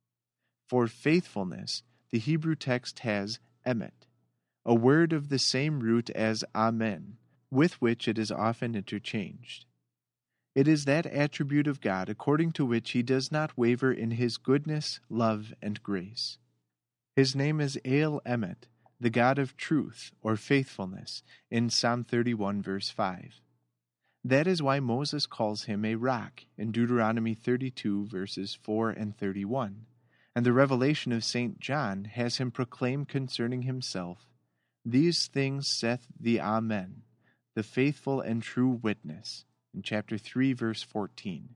For faithfulness, the Hebrew text has emet, a word of the same root as amen, with which it is often interchanged. It is that attribute of God according to which he does not waver in his goodness, love, and grace. His name is El Emet, the God of truth or faithfulness, in Psalm thirty-one, verse five. That is why Moses calls him a rock in Deuteronomy thirty-two, verses four and thirty-one, and the revelation of Saint John has him proclaim concerning himself, "These things saith the Amen, the faithful and true witness," in chapter three, verse fourteen.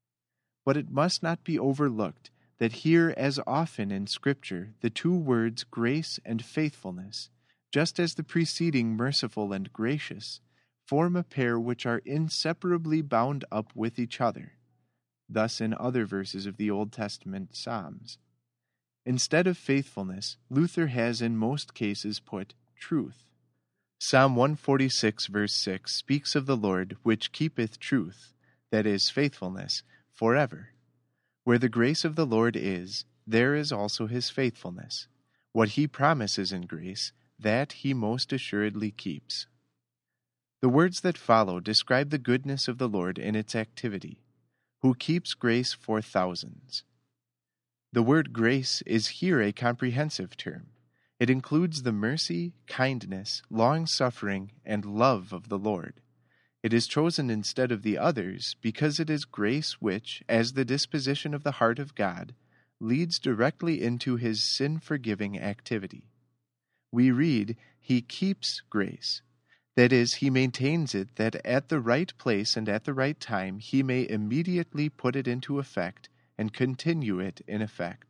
But it must not be overlooked that here, as often in Scripture, the two words grace and faithfulness, just as the preceding merciful and gracious, form a pair which are inseparably bound up with each other. Thus in other verses of the Old Testament Psalms. Instead of faithfulness, Luther has in most cases put truth. Psalm one forty-six, verse six speaks of the Lord which keepeth truth, that is, faithfulness, forever. Where the grace of the Lord is, there is also his faithfulness. What he promises in grace, that he most assuredly keeps. The words that follow describe the goodness of the Lord in its activity, who keeps grace for thousands. The word grace is here a comprehensive term. It includes the mercy, kindness, long-suffering, and love of the Lord. It is chosen instead of the others because it is grace which, as the disposition of the heart of God, leads directly into his sin-forgiving activity. We read, he keeps grace. That is, he maintains it that at the right place and at the right time he may immediately put it into effect and continue it in effect.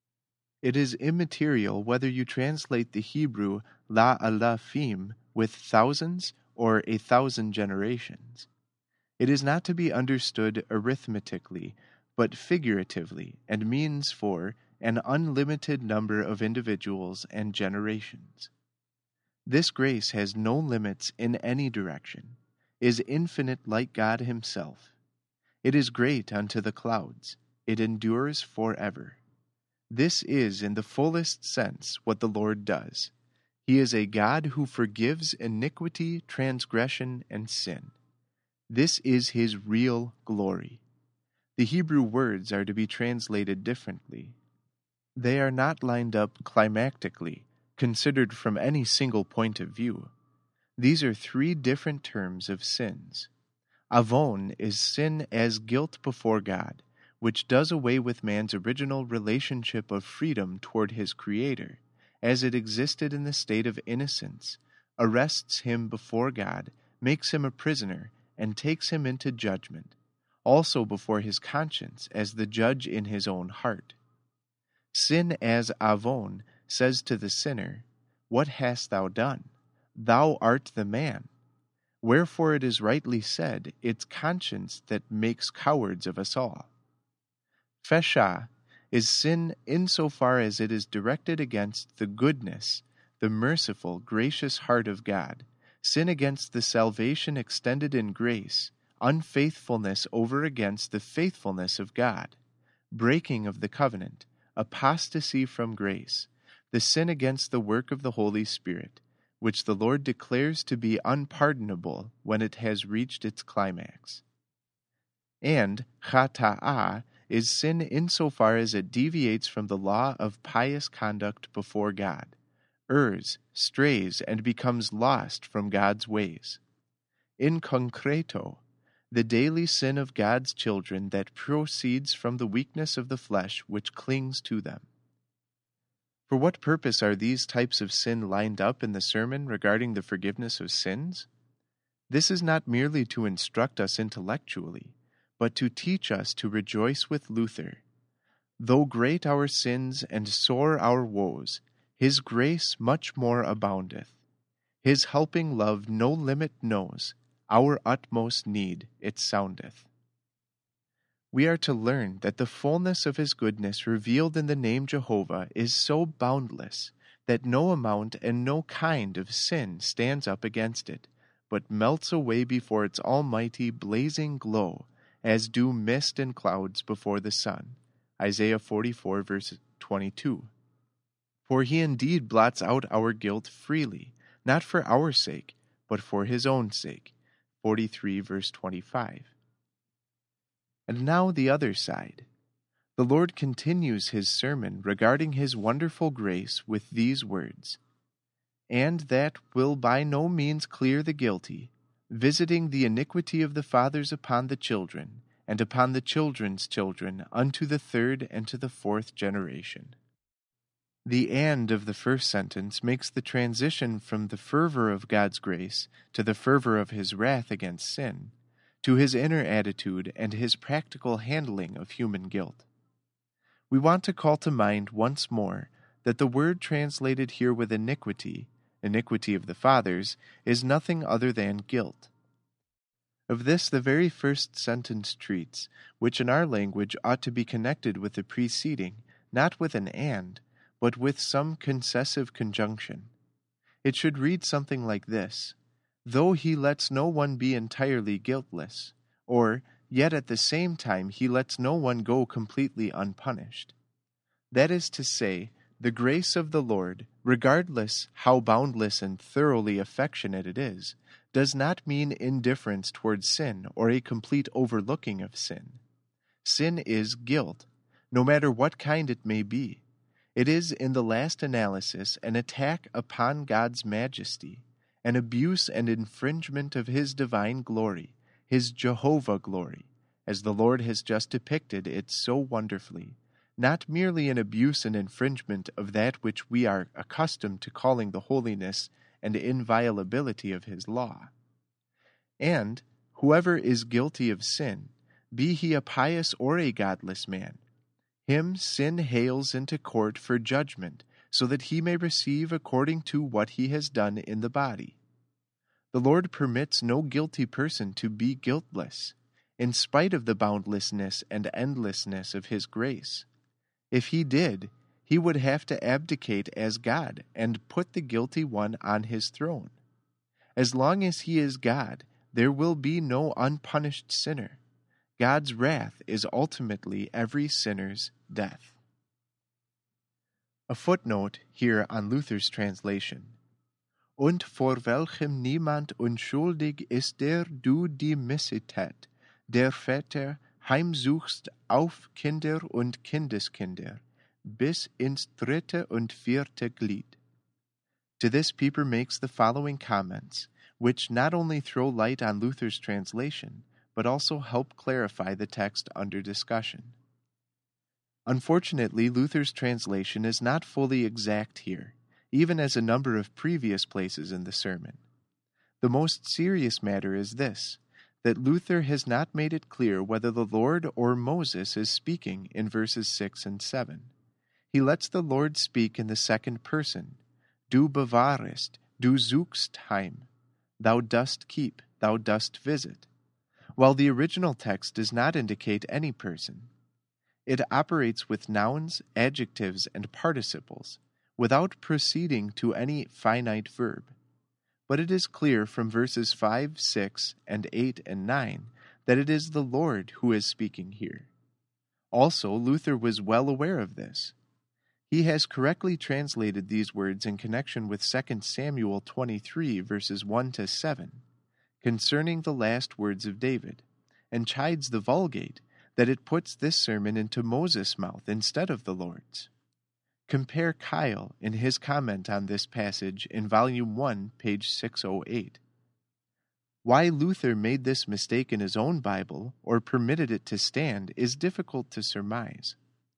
It is immaterial whether you translate the Hebrew la'alafim with thousands or a thousand generations. It is not to be understood arithmetically, but figuratively, and means for an unlimited number of individuals and generations. This grace has no limits in any direction, is infinite like God himself. It is great unto the clouds, it endures forever. This is, in the fullest sense, what the Lord does. He is a God who forgives iniquity, transgression, and sin. This is his real glory. The Hebrew words are to be translated differently. They are not lined up climactically, considered from any single point of view. These are three different terms of sins. Avon is sin as guilt before God, which does away with man's original relationship of freedom toward his Creator, as it existed in the state of innocence, arrests him before God, makes him a prisoner, and takes him into judgment, also before his conscience as the judge in his own heart. Sin as Avon says to the sinner, what hast thou done? Thou art the man. Wherefore it is rightly said, it's conscience that makes cowards of us all. Fesha is sin insofar as it is directed against the goodness, the merciful, gracious heart of God, sin against the salvation extended in grace, unfaithfulness over against the faithfulness of God, breaking of the covenant, apostasy from grace, the sin against the work of the Holy Spirit, which the Lord declares to be unpardonable when it has reached its climax. And chata'ah is sin insofar as it deviates from the law of pious conduct before God, errs, strays, and becomes lost from God's ways. In concreto, the daily sin of God's children that proceeds from the weakness of the flesh which clings to them. For what purpose are these types of sin lined up in the sermon regarding the forgiveness of sins? This is not merely to instruct us intellectually, but to teach us to rejoice with Luther. Though great our sins and sore our woes, his grace much more aboundeth. His helping love no limit knows, our utmost need it soundeth. We are to learn that the fullness of his goodness revealed in the name Jehovah is so boundless that no amount and no kind of sin stands up against it, but melts away before its almighty blazing glow, as do mist and clouds before the sun. Isaiah forty-four, verse twenty-two. For he indeed blots out our guilt freely, not for our sake, but for his own sake. forty-three, verse twenty-five. And now the other side. The Lord continues his sermon regarding his wonderful grace with these words, and that will by no means clear the guilty, visiting the iniquity of the fathers upon the children, and upon the children's children, unto the third and to the fourth generation. The and of the first sentence makes the transition from the fervor of God's grace to the fervor of his wrath against sin, to his inner attitude and his practical handling of human guilt. We want to call to mind once more that the word translated here with iniquity, iniquity of the fathers, is nothing other than guilt. Of this the very first sentence treats, which in our language ought to be connected with the preceding, not with an and, but with some concessive conjunction. It should read something like this, though he lets no one be entirely guiltless, or, yet at the same time he lets no one go completely unpunished. That is to say, The grace of the Lord, regardless how boundless and thoroughly affectionate it is, does not mean indifference towards sin or a complete overlooking of sin. Sin is guilt, no matter what kind it may be. It is, in the last analysis, an attack upon God's majesty, an abuse and infringement of His divine glory, His Jehovah glory, as the Lord has just depicted it so wonderfully, not merely an abuse and infringement of that which we are accustomed to calling the holiness and inviolability of His law. And whoever is guilty of sin, be he a pious or a godless man, him sin hales into court for judgment, so that he may receive according to what he has done in the body. The Lord permits no guilty person to be guiltless, in spite of the boundlessness and endlessness of His grace. If He did, He would have to abdicate as God and put the guilty one on His throne. As long as He is God, there will be no unpunished sinner. God's wrath is ultimately every sinner's death. A footnote here on Luther's translation. Und vor welchem niemand unschuldig ist, der du die Missethät der Väter heimsuchst auf Kinder und Kindeskinder, bis ins dritte und vierte Glied. To this Pieper makes the following comments, which not only throw light on Luther's translation, but also help clarify the text under discussion. Unfortunately, Luther's translation is not fully exact here, even as a number of previous places in the sermon. The most serious matter is this, that Luther has not made it clear whether the Lord or Moses is speaking in verses six and seven. He lets the Lord speak in the second person, Du bewahrest, du suchst heim, thou dost keep, thou dost visit, while the original text does not indicate any person. It operates with nouns, adjectives, and participles, without proceeding to any finite verb. But it is clear from verses five, six, and eight, and nine that it is the Lord who is speaking here. Also, Luther was well aware of this. He has correctly translated these words in connection with Second Samuel twenty-three, verses one to seven, concerning the last words of David, and chides the Vulgate that it puts this sermon into Moses' mouth instead of the Lord's. Compare Kyle in his comment on this passage in Volume one, page six oh eight. Why Luther made this mistake in his own Bible, or permitted it to stand, is difficult to surmise.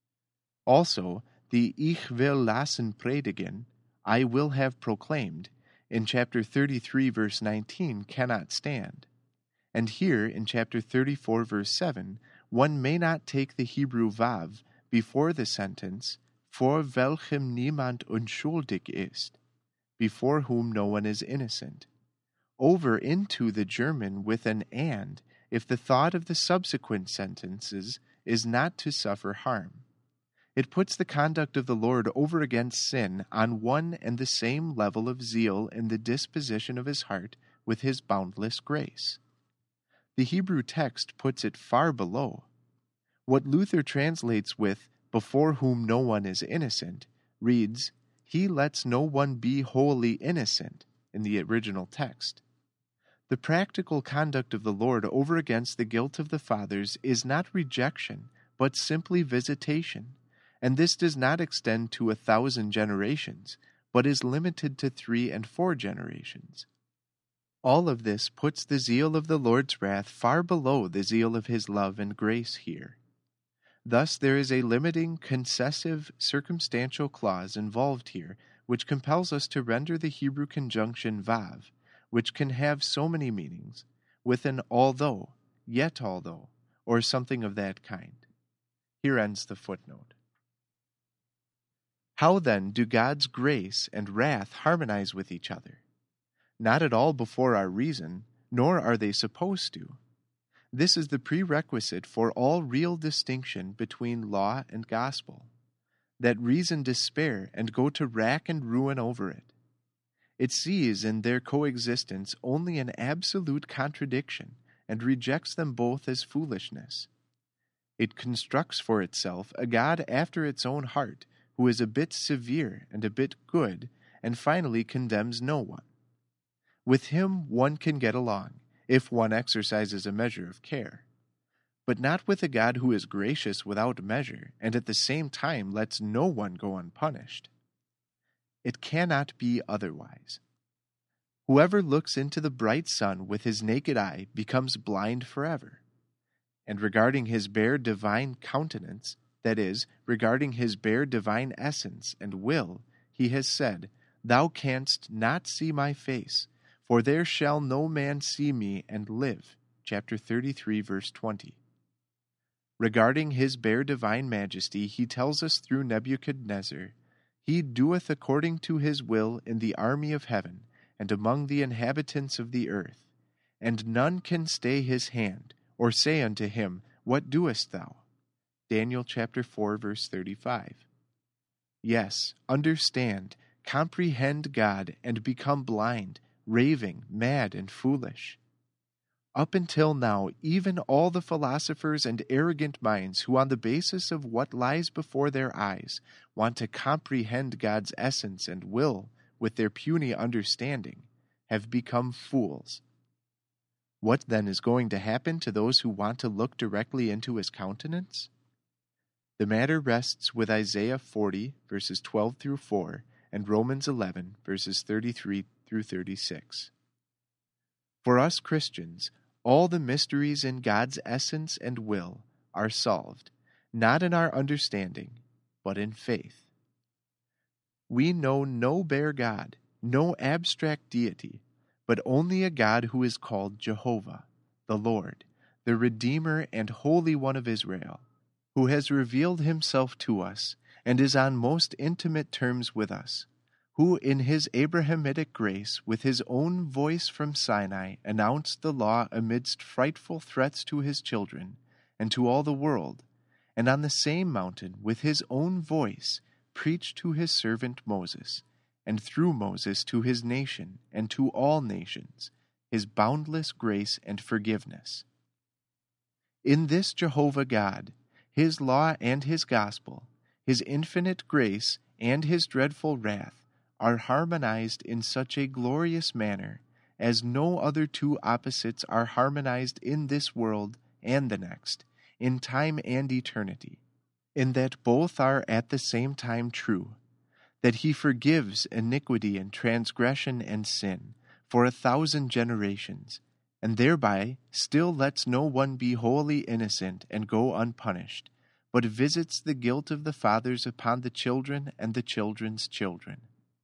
Also, the Ich will lassen predigen, I will have proclaimed, in chapter thirty-three, verse nineteen, cannot stand. And here, in chapter thirty-four, verse seven, one may not take the Hebrew vav before the sentence, vor welchem niemand unschuldig ist, before whom no one is innocent, over into the German with an and, if the thought of the subsequent sentences is not to suffer harm. It puts the conduct of the Lord over against sin on one and the same level of zeal in the disposition of His heart with His boundless grace. The Hebrew text puts it far below. What Luther translates with, before whom no one is innocent, reads, He lets no one be wholly innocent, in the original text. The practical conduct of the Lord over against the guilt of the fathers is not rejection, but simply visitation, and this does not extend to a thousand generations, but is limited to three and four generations. All of this puts the zeal of the Lord's wrath far below the zeal of His love and grace here. Thus there is a limiting, concessive, circumstantial clause involved here, which compels us to render the Hebrew conjunction vav, which can have so many meanings, with an although, yet although, or something of that kind. Here ends the footnote. How then do God's grace and wrath harmonize with each other? Not at all before our reason, nor are they supposed to. This is the prerequisite for all real distinction between law and gospel, that reason despair and go to rack and ruin over it. It sees in their coexistence only an absolute contradiction and rejects them both as foolishness. It constructs for itself a God after its own heart, who is a bit severe and a bit good, and finally condemns no one. With him one can get along, if one exercises a measure of care, but not with a God who is gracious without measure, and at the same time lets no one go unpunished. It cannot be otherwise. Whoever looks into the bright sun with his naked eye becomes blind forever. And regarding his bare divine countenance, that is, regarding his bare divine essence and will, he has said, Thou canst not see my face, for there shall no man see me and live. Chapter thirty-three, verse twenty. Regarding his bare divine majesty, he tells us through Nebuchadnezzar, He doeth according to his will in the army of heaven, and among the inhabitants of the earth, and none can stay his hand, or say unto him, What doest thou? Daniel chapter four, verse thirty-five. Yes, understand, comprehend God, and become blind, raving, mad, and foolish. Up until now, even all the philosophers and arrogant minds who on the basis of what lies before their eyes want to comprehend God's essence and will with their puny understanding, have become fools. What then is going to happen to those who want to look directly into his countenance? The matter rests with Isaiah forty, verses twelve through four, and Romans eleven, verses thirty-three through thirty-six. For us Christians, all the mysteries in God's essence and will are solved, not in our understanding, but in faith. We know no bare God, no abstract deity, but only a God who is called Jehovah, the Lord, the Redeemer and Holy One of Israel, who has revealed himself to us and is on most intimate terms with us, who in his Abrahamitic grace with his own voice from Sinai announced the law amidst frightful threats to his children and to all the world, and on the same mountain with his own voice preached to his servant Moses, and through Moses to his nation and to all nations, his boundless grace and forgiveness. In this Jehovah God, his law and his gospel, his infinite grace and his dreadful wrath, are harmonized in such a glorious manner as no other two opposites are harmonized in this world and the next, in time and eternity, in that both are at the same time true, that he forgives iniquity and transgression and sin for a thousand generations, and thereby still lets no one be wholly innocent and go unpunished, but visits the guilt of the fathers upon the children and the children's children.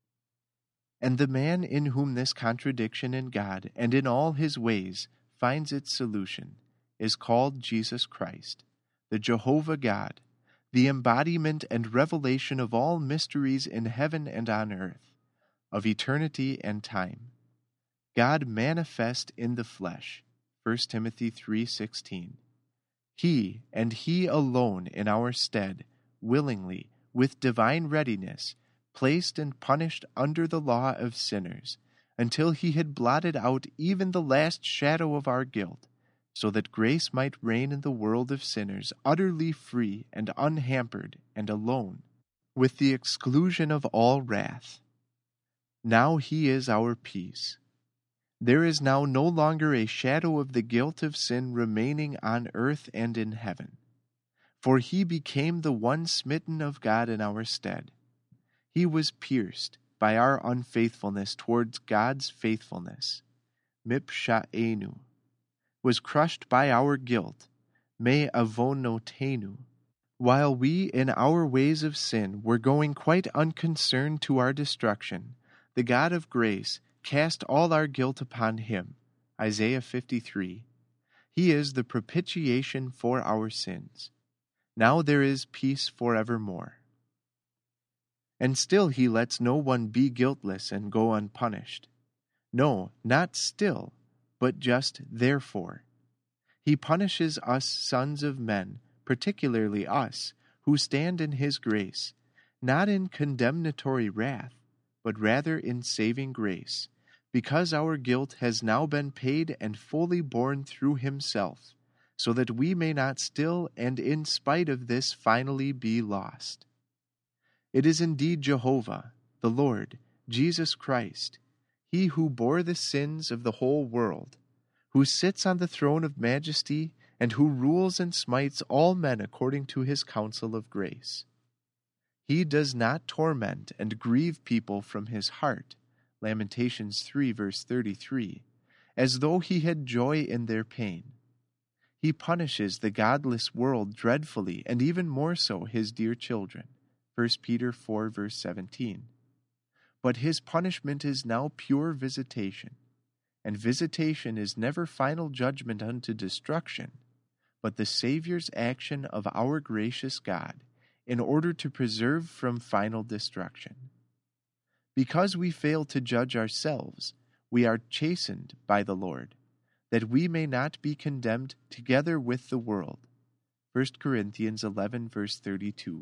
And the man in whom this contradiction in God and in all his ways finds its solution is called Jesus Christ, the Jehovah God, the embodiment and revelation of all mysteries in heaven and on earth, of eternity and time. God manifest in the flesh, First Timothy three sixteen. He, and he alone in our stead, willingly, with divine readiness, placed and punished under the law of sinners, until he had blotted out even the last shadow of our guilt, so that grace might reign in the world of sinners, utterly free and unhampered and alone, with the exclusion of all wrath. Now he is our peace. There is now no longer a shadow of the guilt of sin remaining on earth and in heaven, for he became the one smitten of God in our stead. He was pierced by our unfaithfulness towards God's faithfulness, mipsha'enu, was crushed by our guilt, me avonotenu, while we in our ways of sin were going quite unconcerned to our destruction. The God of grace cast all our guilt upon him, Isaiah fifty-three. He is the propitiation for our sins. Now there is peace forevermore. And still he lets no one be guiltless and go unpunished. No, not still, but just therefore. He punishes us sons of men, particularly us, who stand in his grace, not in condemnatory wrath, but rather in saving grace, because our guilt has now been paid and fully borne through himself, so that we may not still and in spite of this finally be lost. It is indeed Jehovah, the Lord, Jesus Christ, he who bore the sins of the whole world, who sits on the throne of majesty, and who rules and smites all men according to his counsel of grace. He does not torment and grieve people from his heart, Lamentations three verse thirty-three, as though he had joy in their pain. He punishes the godless world dreadfully, and even more so his dear children, First Peter four verse seventeen. But his punishment is now pure visitation, and visitation is never final judgment unto destruction, but the Saviour's action of our gracious God in order to preserve from final destruction. Because we fail to judge ourselves, we are chastened by the Lord, that we may not be condemned together with the world. First Corinthians eleven verse thirty-two.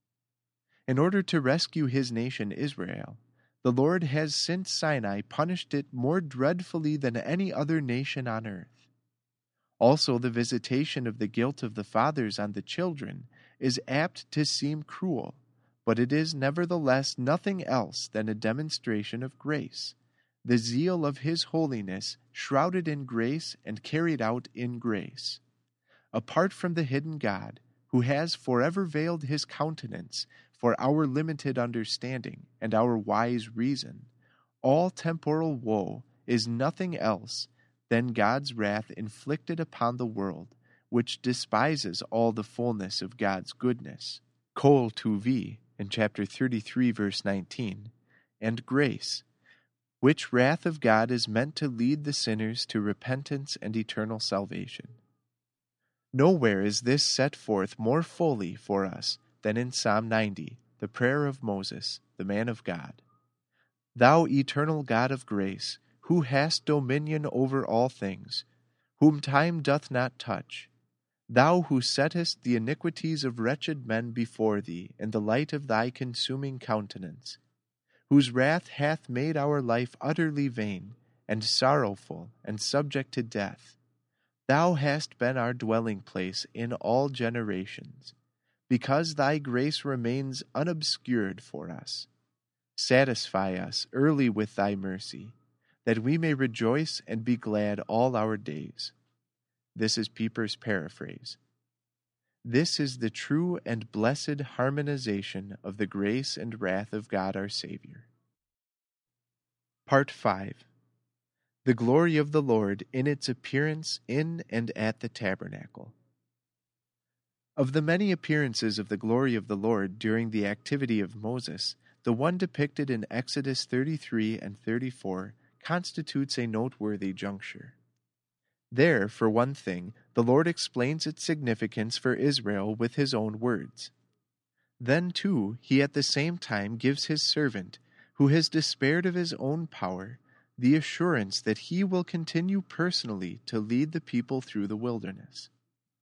In order to rescue his nation Israel, the Lord has since Sinai punished it more dreadfully than any other nation on earth. Also, the visitation of the guilt of the fathers on the children is apt to seem cruel, but it is nevertheless nothing else than a demonstration of grace, the zeal of his holiness shrouded in grace and carried out in grace. Apart from the hidden God, who has forever veiled his countenance for our limited understanding and our wise reason, all temporal woe is nothing else than God's wrath inflicted upon the world, which despises all the fullness of God's goodness, Kol Tuvi, in chapter thirty-three, verse nineteen, and grace, which wrath of God is meant to lead the sinners to repentance and eternal salvation. Nowhere is this set forth more fully for us than in Psalm ninety, the prayer of Moses, the man of God. Thou eternal God of grace, who hast dominion over all things, whom time doth not touch, thou who settest the iniquities of wretched men before thee in the light of thy consuming countenance, whose wrath hath made our life utterly vain, and sorrowful, and subject to death, thou hast been our dwelling place in all generations, because thy grace remains unobscured for us. Satisfy us early with thy mercy, that we may rejoice and be glad all our days. This is Pieper's paraphrase. This is the true and blessed harmonization of the grace and wrath of God our Savior. Part five. The glory of the Lord in its appearance in and at the tabernacle. Of the many appearances of the glory of the Lord during the activity of Moses, the one depicted in Exodus thirty-three and thirty-four constitutes a noteworthy juncture. There, for one thing, the Lord explains its significance for Israel with his own words. Then, too, he at the same time gives his servant, who has despaired of his own power, the assurance that he will continue personally to lead the people through the wilderness.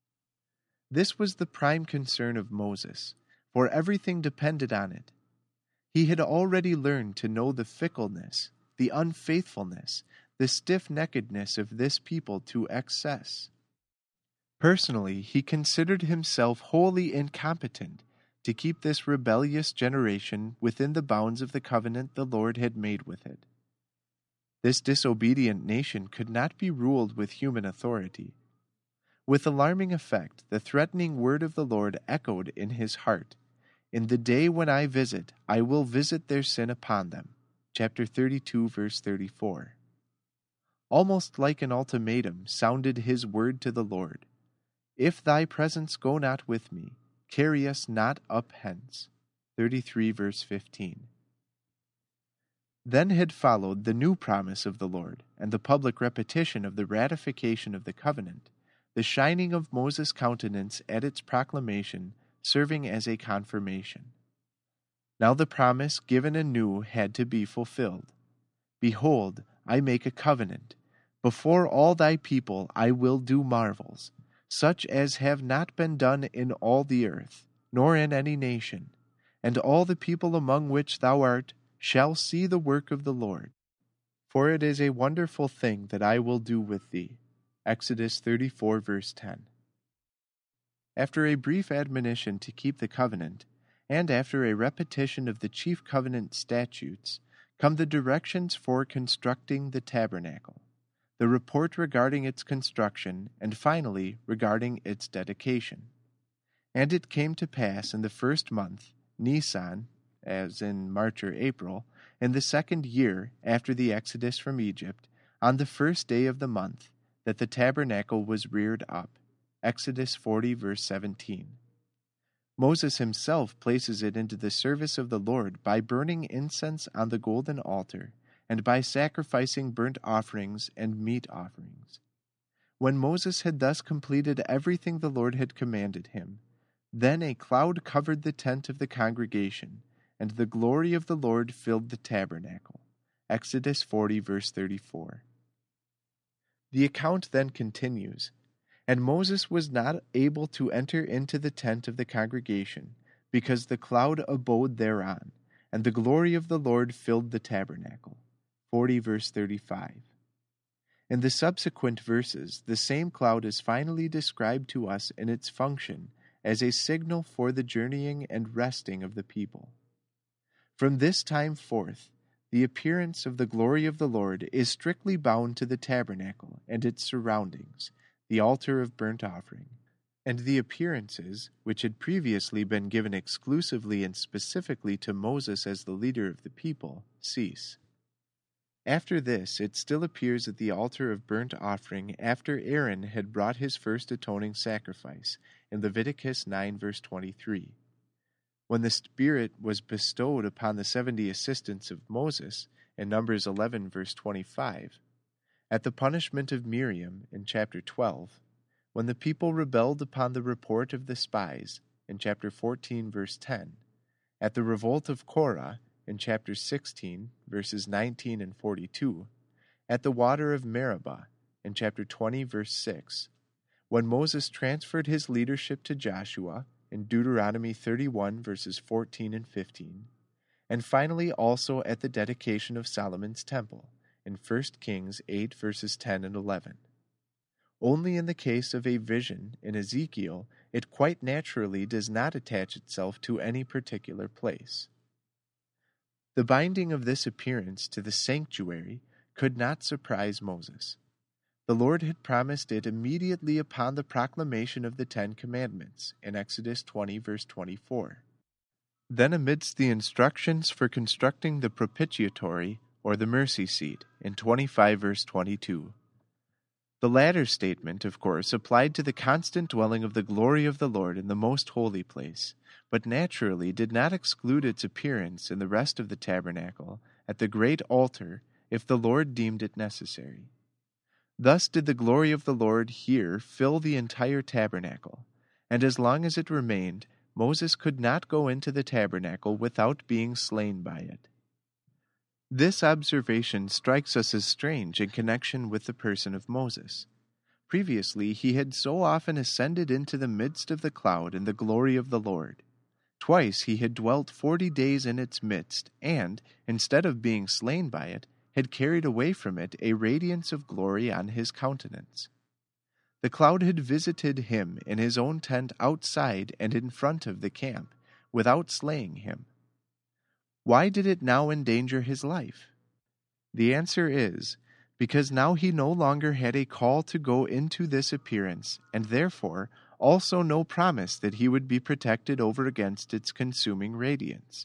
This was the prime concern of Moses, for everything depended on it. He had already learned to know the fickleness, the unfaithfulness, the stiff-neckedness of this people to excess. Personally, he considered himself wholly incompetent to keep this rebellious generation within the bounds of the covenant the Lord had made with it. This disobedient nation could not be ruled with human authority. With alarming effect, the threatening word of the Lord echoed in his heart, "In the day when I visit, I will visit their sin upon them." Chapter thirty-two, verse thirty-four. Almost like an ultimatum sounded his word to the Lord, "If thy presence go not with me, carry us not up hence." thirty-three, verse fifteen. Then had followed the new promise of the Lord, and the public repetition of the ratification of the covenant, the shining of Moses' countenance at its proclamation serving as a confirmation. Now the promise given anew had to be fulfilled. "Behold, I make a covenant. Before all thy people I will do marvels, such as have not been done in all the earth, nor in any nation. And all the people among which thou art shall see the work of the Lord. For it is a wonderful thing that I will do with thee." Exodus thirty-four, verse ten. After a brief admonition to keep the covenant, and after a repetition of the chief covenant statutes, come the directions for constructing the tabernacle, the report regarding its construction, and finally regarding its dedication. And it came to pass in the first month, Nisan, as in March or April, in the second year after the exodus from Egypt, on the first day of the month, that the tabernacle was reared up. Exodus forty, verse seventeen. Moses himself places it into the service of the Lord by burning incense on the golden altar, and by sacrificing burnt offerings and meat offerings. When Moses had thus completed everything the Lord had commanded him, then a cloud covered the tent of the congregation, and the glory of the Lord filled the tabernacle. Exodus forty, verse thirty-four. The account then continues, "And Moses was not able to enter into the tent of the congregation, because the cloud abode thereon, and the glory of the Lord filled the tabernacle." forty, verse thirty-five. In the subsequent verses, the same cloud is finally described to us in its function as a signal for the journeying and resting of the people. From this time forth, the appearance of the glory of the Lord is strictly bound to the tabernacle and its surroundings, the altar of burnt offering, and the appearances, which had previously been given exclusively and specifically to Moses as the leader of the people, cease. After this, it still appears at the altar of burnt offering after Aaron had brought his first atoning sacrifice, in Leviticus nine, verse twenty-three. When the Spirit was bestowed upon the seventy assistants of Moses, in Numbers eleven, verse twenty-five, at the punishment of Miriam, in chapter twelve, when the people rebelled upon the report of the spies, in chapter fourteen, verse ten, at the revolt of Korah, in chapter sixteen, verses nineteen and forty-two, at the water of Meribah, in chapter twenty, verse six, when Moses transferred his leadership to Joshua, in Deuteronomy thirty-one, verses fourteen and fifteen, and finally also at the dedication of Solomon's temple, in First Kings eight, verses ten and eleven. Only in the case of a vision in Ezekiel, it quite naturally does not attach itself to any particular place. The binding of this appearance to the sanctuary could not surprise Moses. The Lord had promised it immediately upon the proclamation of the Ten Commandments, in Exodus twenty, verse twenty-four. Then amidst the instructions for constructing the propitiatory, or the mercy seat, in twenty-five, verse twenty-two. The latter statement, of course, applied to the constant dwelling of the glory of the Lord in the most holy place, but naturally did not exclude its appearance in the rest of the tabernacle, at the great altar, if the Lord deemed it necessary. Thus did the glory of the Lord here fill the entire tabernacle, and as long as it remained, Moses could not go into the tabernacle without being slain by it. This observation strikes us as strange in connection with the person of Moses. Previously, he had so often ascended into the midst of the cloud in the glory of the Lord. Twice he had dwelt forty days in its midst, and, instead of being slain by it, had carried away from it a radiance of glory on his countenance. The cloud had visited him in his own tent outside and in front of the camp, without slaying him. Why did it now endanger his life? The answer is, because now he no longer had a call to go into this appearance, and therefore also no promise that he would be protected over against its consuming radiance.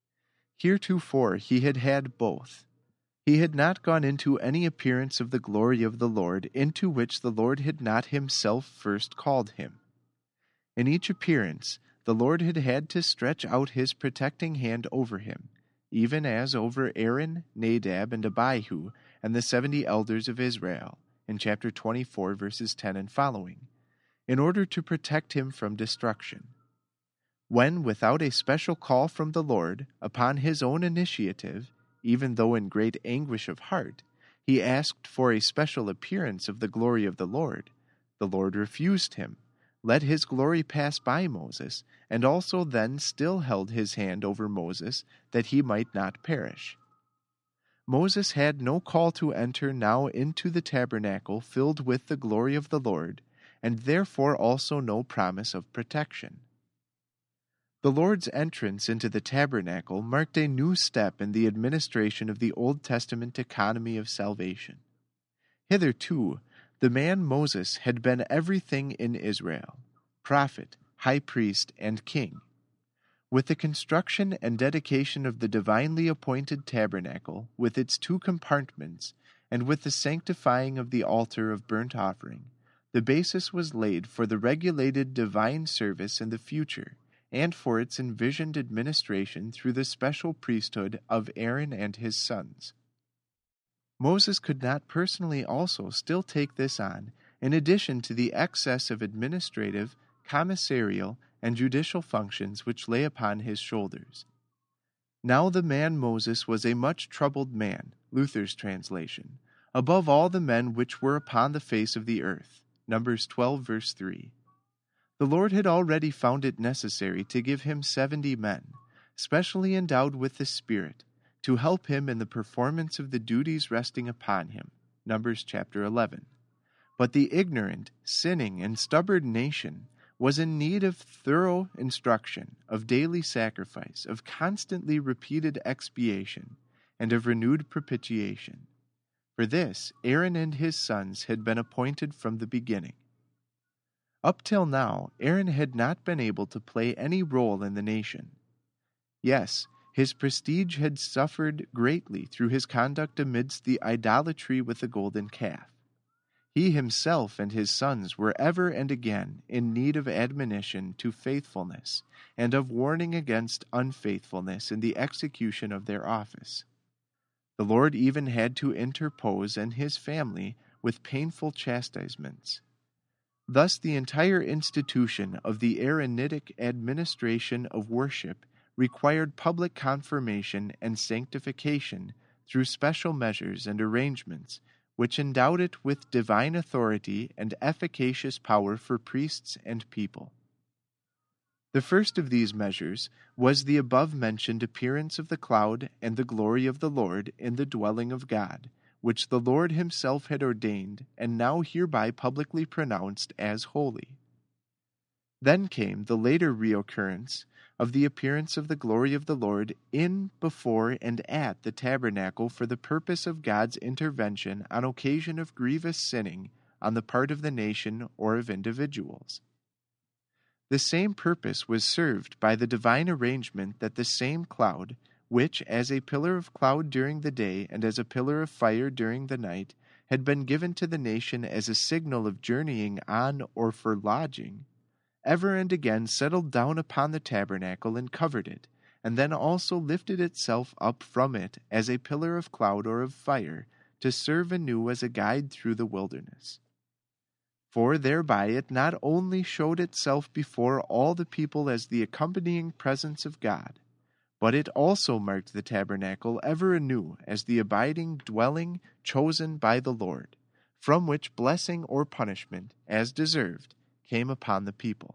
Heretofore he had had both. He had not gone into any appearance of the glory of the Lord into which the Lord had not himself first called him. In each appearance, the Lord had had to stretch out his protecting hand over him, even as over Aaron, Nadab, and Abihu, and the seventy elders of Israel, in chapter twenty-four, verses ten and following, in order to protect him from destruction. When, without a special call from the Lord, upon his own initiative, even though in great anguish of heart, he asked for a special appearance of the glory of the Lord, the Lord refused him, let his glory pass by Moses, and also then still held his hand over Moses, that he might not perish. Moses had no call to enter now into the tabernacle filled with the glory of the Lord, and therefore also no promise of protection. The Lord's entrance into the tabernacle marked a new step in the administration of the Old Testament economy of salvation. Hitherto, the man Moses had been everything in Israel: prophet, high priest, and king. With the construction and dedication of the divinely appointed tabernacle, with its two compartments, and with the sanctifying of the altar of burnt offering, the basis was laid for the regulated divine service in the future, and for its envisioned administration through the special priesthood of Aaron and his sons. Moses could not personally also still take this on, in addition to the excess of administrative, commissarial, and judicial functions which lay upon his shoulders. Now the man Moses was a much troubled man, Luther's translation, above all the men which were upon the face of the earth. Numbers twelve, verse three. The Lord had already found it necessary to give him seventy men, specially endowed with the Spirit, to help him in the performance of the duties resting upon him. Numbers chapter eleven. But the ignorant, sinning, and stubborn nation was in need of thorough instruction, of daily sacrifice, of constantly repeated expiation, and of renewed propitiation. For this, Aaron and his sons had been appointed from the beginning. Up till now, Aaron had not been able to play any role in the nation. Yes, his prestige had suffered greatly through his conduct amidst the idolatry with the golden calf. He himself and his sons were ever and again in need of admonition to faithfulness, and of warning against unfaithfulness in the execution of their office. The Lord even had to interpose and his family with painful chastisements. Thus the entire institution of the Aaronitic administration of worship required public confirmation and sanctification through special measures and arrangements, which endowed it with divine authority and efficacious power for priests and people. The first of these measures was the above-mentioned appearance of the cloud and the glory of the Lord in the dwelling of God, which the Lord himself had ordained, and now hereby publicly pronounced as holy. Then came the later reoccurrence of the appearance of the glory of the Lord in, before, and at the tabernacle for the purpose of God's intervention on occasion of grievous sinning on the part of the nation or of individuals. The same purpose was served by the divine arrangement that the same cloud, which, as a pillar of cloud during the day and as a pillar of fire during the night, had been given to the nation as a signal of journeying on or for lodging, ever and again settled down upon the tabernacle and covered it, and then also lifted itself up from it as a pillar of cloud or of fire, to serve anew as a guide through the wilderness. For thereby it not only showed itself before all the people as the accompanying presence of God, but it also marked the tabernacle ever anew as the abiding dwelling chosen by the Lord, from which blessing or punishment, as deserved, came upon the people.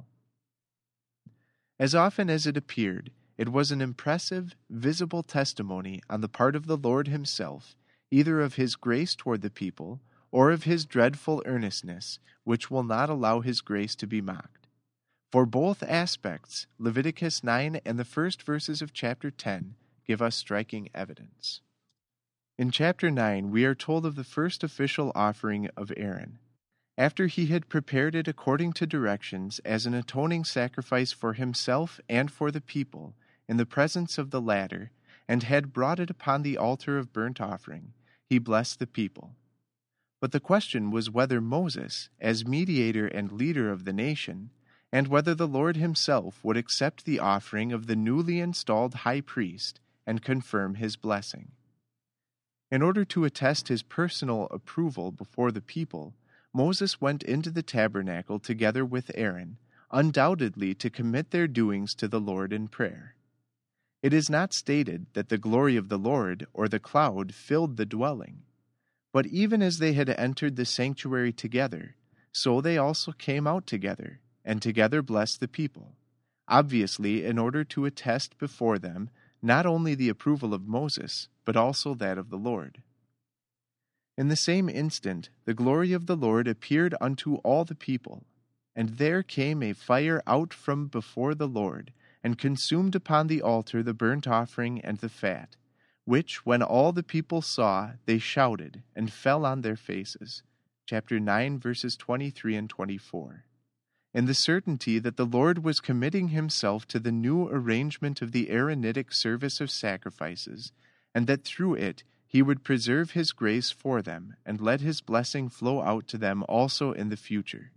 As often as it appeared, it was an impressive, visible testimony on the part of the Lord himself, either of his grace toward the people, or of his dreadful earnestness, which will not allow his grace to be mocked. For both aspects, Leviticus nine and the first verses of chapter ten give us striking evidence. In chapter nine, we are told of the first official offering of Aaron. After he had prepared it according to directions as an atoning sacrifice for himself and for the people, in the presence of the latter, and had brought it upon the altar of burnt offering, he blessed the people. But the question was whether Moses, as mediator and leader of the nation, and whether the Lord himself would accept the offering of the newly installed high priest and confirm his blessing. In order to attest his personal approval before the people, Moses went into the tabernacle together with Aaron, undoubtedly to commit their doings to the Lord in prayer. It is not stated that the glory of the Lord or the cloud filled the dwelling, but even as they had entered the sanctuary together, so they also came out together, and together blessed the people, obviously in order to attest before them not only the approval of Moses, but also that of the Lord. In the same instant the glory of the Lord appeared unto all the people, and there came a fire out from before the Lord, and consumed upon the altar the burnt offering and the fat, which, when all the people saw, they shouted, and fell on their faces. Chapter nine, verses twenty-three and twenty-four. In the certainty that the Lord was committing himself to the new arrangement of the Aaronitic service of sacrifices, and that through it he would preserve his grace for them, and let his blessing flow out to them also in the future.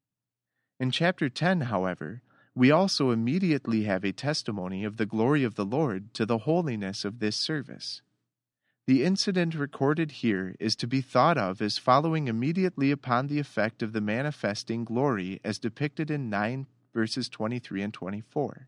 In chapter ten, however, we also immediately have a testimony of the glory of the Lord to the holiness of this service. The incident recorded here is to be thought of as following immediately upon the effect of the manifesting glory as depicted in nine verses twenty-three and twenty-four.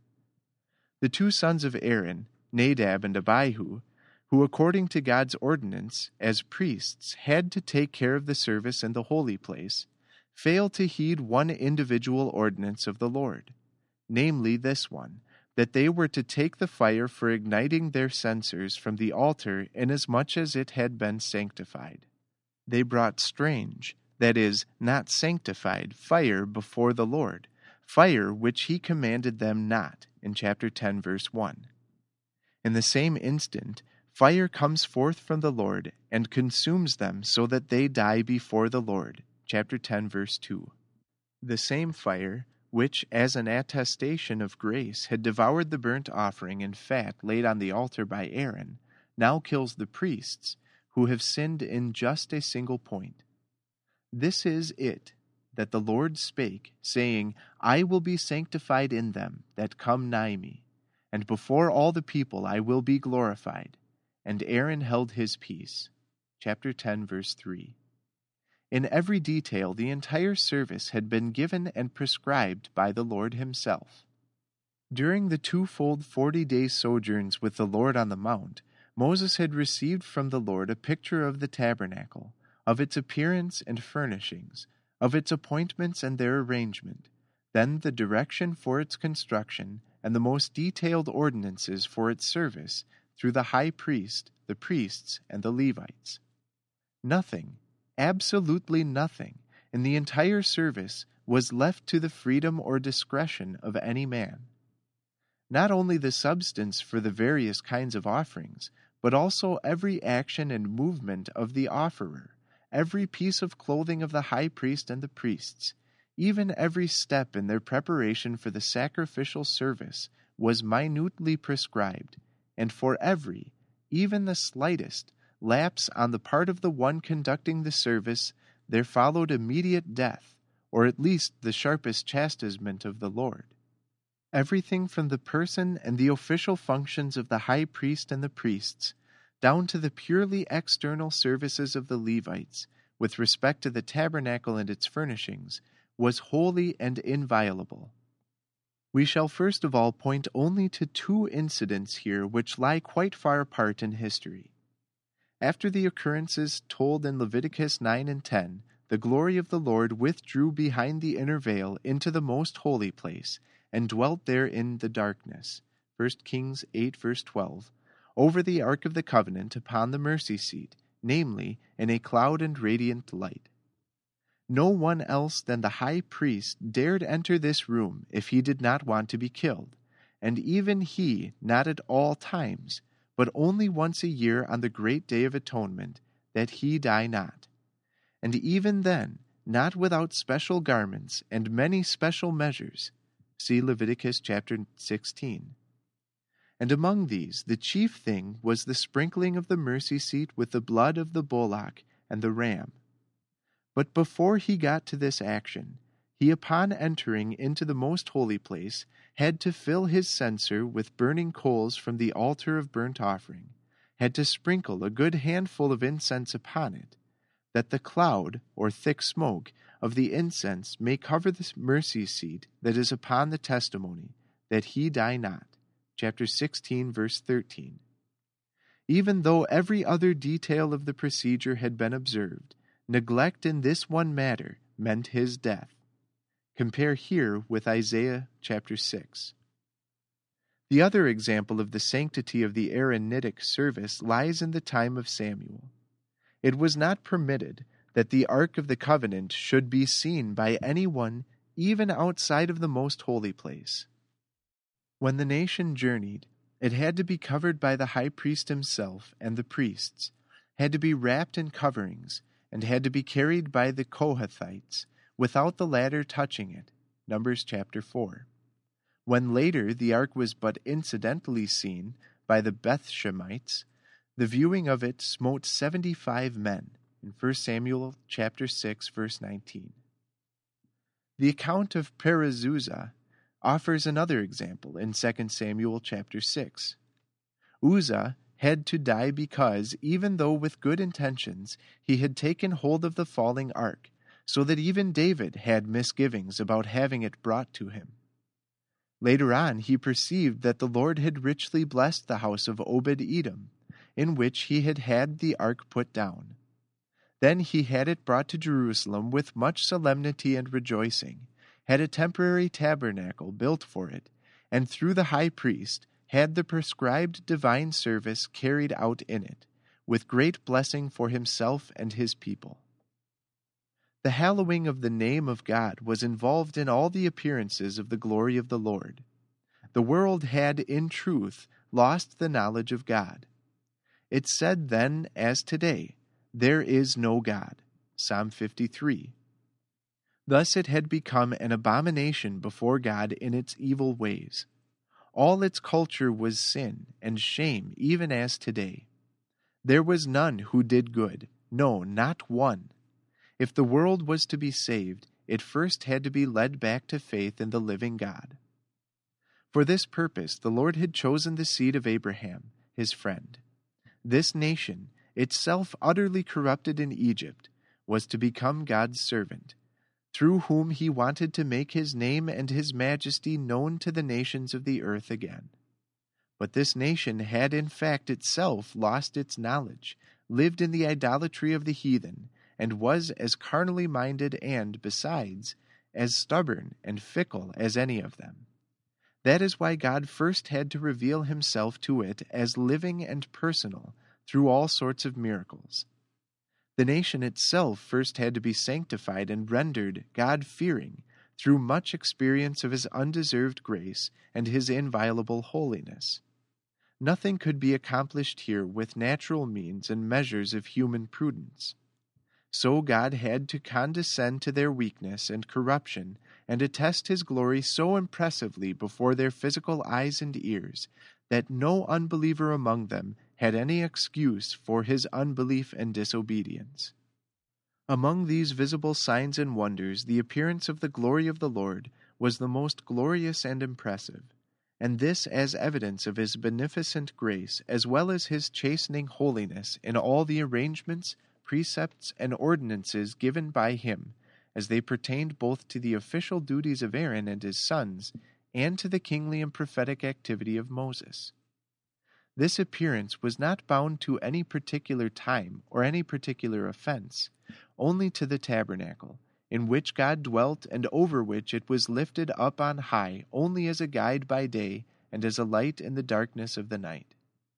The two sons of Aaron, Nadab and Abihu, who according to God's ordinance, as priests, had to take care of the service in the holy place, fail to heed one individual ordinance of the Lord, namely this one, that they were to take the fire for igniting their censers from the altar inasmuch as it had been sanctified. They brought strange, that is, not sanctified, fire before the Lord, fire which he commanded them not, in chapter ten, verse one. In the same instant, fire comes forth from the Lord and consumes them so that they die before the Lord, chapter ten, verse two. The same fire, which, as an attestation of grace, had devoured the burnt offering and fat laid on the altar by Aaron, now kills the priests, who have sinned in just a single point. This is it, that the Lord spake, saying, I will be sanctified in them that come nigh me, and before all the people I will be glorified. And Aaron held his peace. Chapter ten, verse three. In every detail, the entire service had been given and prescribed by the Lord himself. During the twofold forty-day sojourns with the Lord on the mount, Moses had received from the Lord a picture of the tabernacle, of its appearance and furnishings, of its appointments and their arrangement, then the direction for its construction, and the most detailed ordinances for its service, through the high priest, the priests, and the Levites. Nothing, absolutely nothing, in the entire service was left to the freedom or discretion of any man. Not only the substance for the various kinds of offerings, but also every action and movement of the offerer, every piece of clothing of the high priest and the priests, even every step in their preparation for the sacrificial service was minutely prescribed, and for every, even the slightest, lapse on the part of the one conducting the service, there followed immediate death, or at least the sharpest chastisement of the Lord. Everything from the person and the official functions of the high priest and the priests, down to the purely external services of the Levites, with respect to the tabernacle and its furnishings, was holy and inviolable. We shall first of all point only to two incidents here which lie quite far apart in history. After the occurrences told in Leviticus nine and ten, the glory of the Lord withdrew behind the inner veil into the most holy place, and dwelt there in the darkness, First Kings eight, verse twelve, over the ark of the covenant upon the mercy seat, namely, in a cloud and radiant light. No one else than the high priest dared enter this room if he did not want to be killed, and even he not at all times, but only once a year on the great day of atonement, that he die not. And even then, not without special garments and many special measures. See Leviticus chapter sixteen. And among these, the chief thing was the sprinkling of the mercy seat with the blood of the bullock and the ram. But before he got to this action, he, upon entering into the most holy place, had to fill his censer with burning coals from the altar of burnt offering, had to sprinkle a good handful of incense upon it, that the cloud, or thick smoke, of the incense may cover the mercy seat that is upon the testimony, that he die not. Chapter sixteen, verse thirteen. Even though every other detail of the procedure had been observed, neglect in this one matter meant his death. Compare here with Isaiah chapter six. The other example of the sanctity of the Aaronitic service lies in the time of Samuel. It was not permitted that the Ark of the Covenant should be seen by anyone even outside of the most holy place. When the nation journeyed, it had to be covered by the high priest himself and the priests, had to be wrapped in coverings, and had to be carried by the Kohathites, without the latter touching it. Numbers chapter four. When later the ark was but incidentally seen by the Beth-Shemites, the viewing of it smote seventy-five men, in First Samuel chapter six, verse nineteen. The account of Perezuzzah offers another example in Second Samuel chapter six. Uzzah had to die because, even though with good intentions, he had taken hold of the falling ark, so that even David had misgivings about having it brought to him. Later on he perceived that the Lord had richly blessed the house of Obed-Edom, in which he had had the ark put down. Then he had it brought to Jerusalem with much solemnity and rejoicing, had a temporary tabernacle built for it, and through the high priest had the prescribed divine service carried out in it, with great blessing for himself and his people. The hallowing of the name of God was involved in all the appearances of the glory of the Lord. The world had, in truth, lost the knowledge of God. It said then as today, "There is no God." Psalm fifty-three. Thus it had become an abomination before God in its evil ways. All its culture was sin and shame, even as today. There was none who did good, no, not one. If the world was to be saved, it first had to be led back to faith in the living God. For this purpose the Lord had chosen the seed of Abraham, his friend. This nation, itself utterly corrupted in Egypt, was to become God's servant, through whom he wanted to make his name and his majesty known to the nations of the earth again. But this nation had in fact itself lost its knowledge, lived in the idolatry of the heathen, and was as carnally minded and, besides, as stubborn and fickle as any of them. That is why God first had to reveal himself to it as living and personal through all sorts of miracles. The nation itself first had to be sanctified and rendered God-fearing through much experience of his undeserved grace and his inviolable holiness. Nothing could be accomplished here with natural means and measures of human prudence. So God had to condescend to their weakness and corruption and attest his glory so impressively before their physical eyes and ears that no unbeliever among them had any excuse for his unbelief and disobedience. Among these visible signs and wonders, the appearance of the glory of the Lord was the most glorious and impressive, and this as evidence of his beneficent grace as well as his chastening holiness in all the arrangements, precepts, and ordinances given by him, as they pertained both to the official duties of Aaron and his sons, and to the kingly and prophetic activity of Moses. This appearance was not bound to any particular time or any particular offense, only to the tabernacle, in which God dwelt and over which it was lifted up on high only as a guide by day and as a light in the darkness of the night.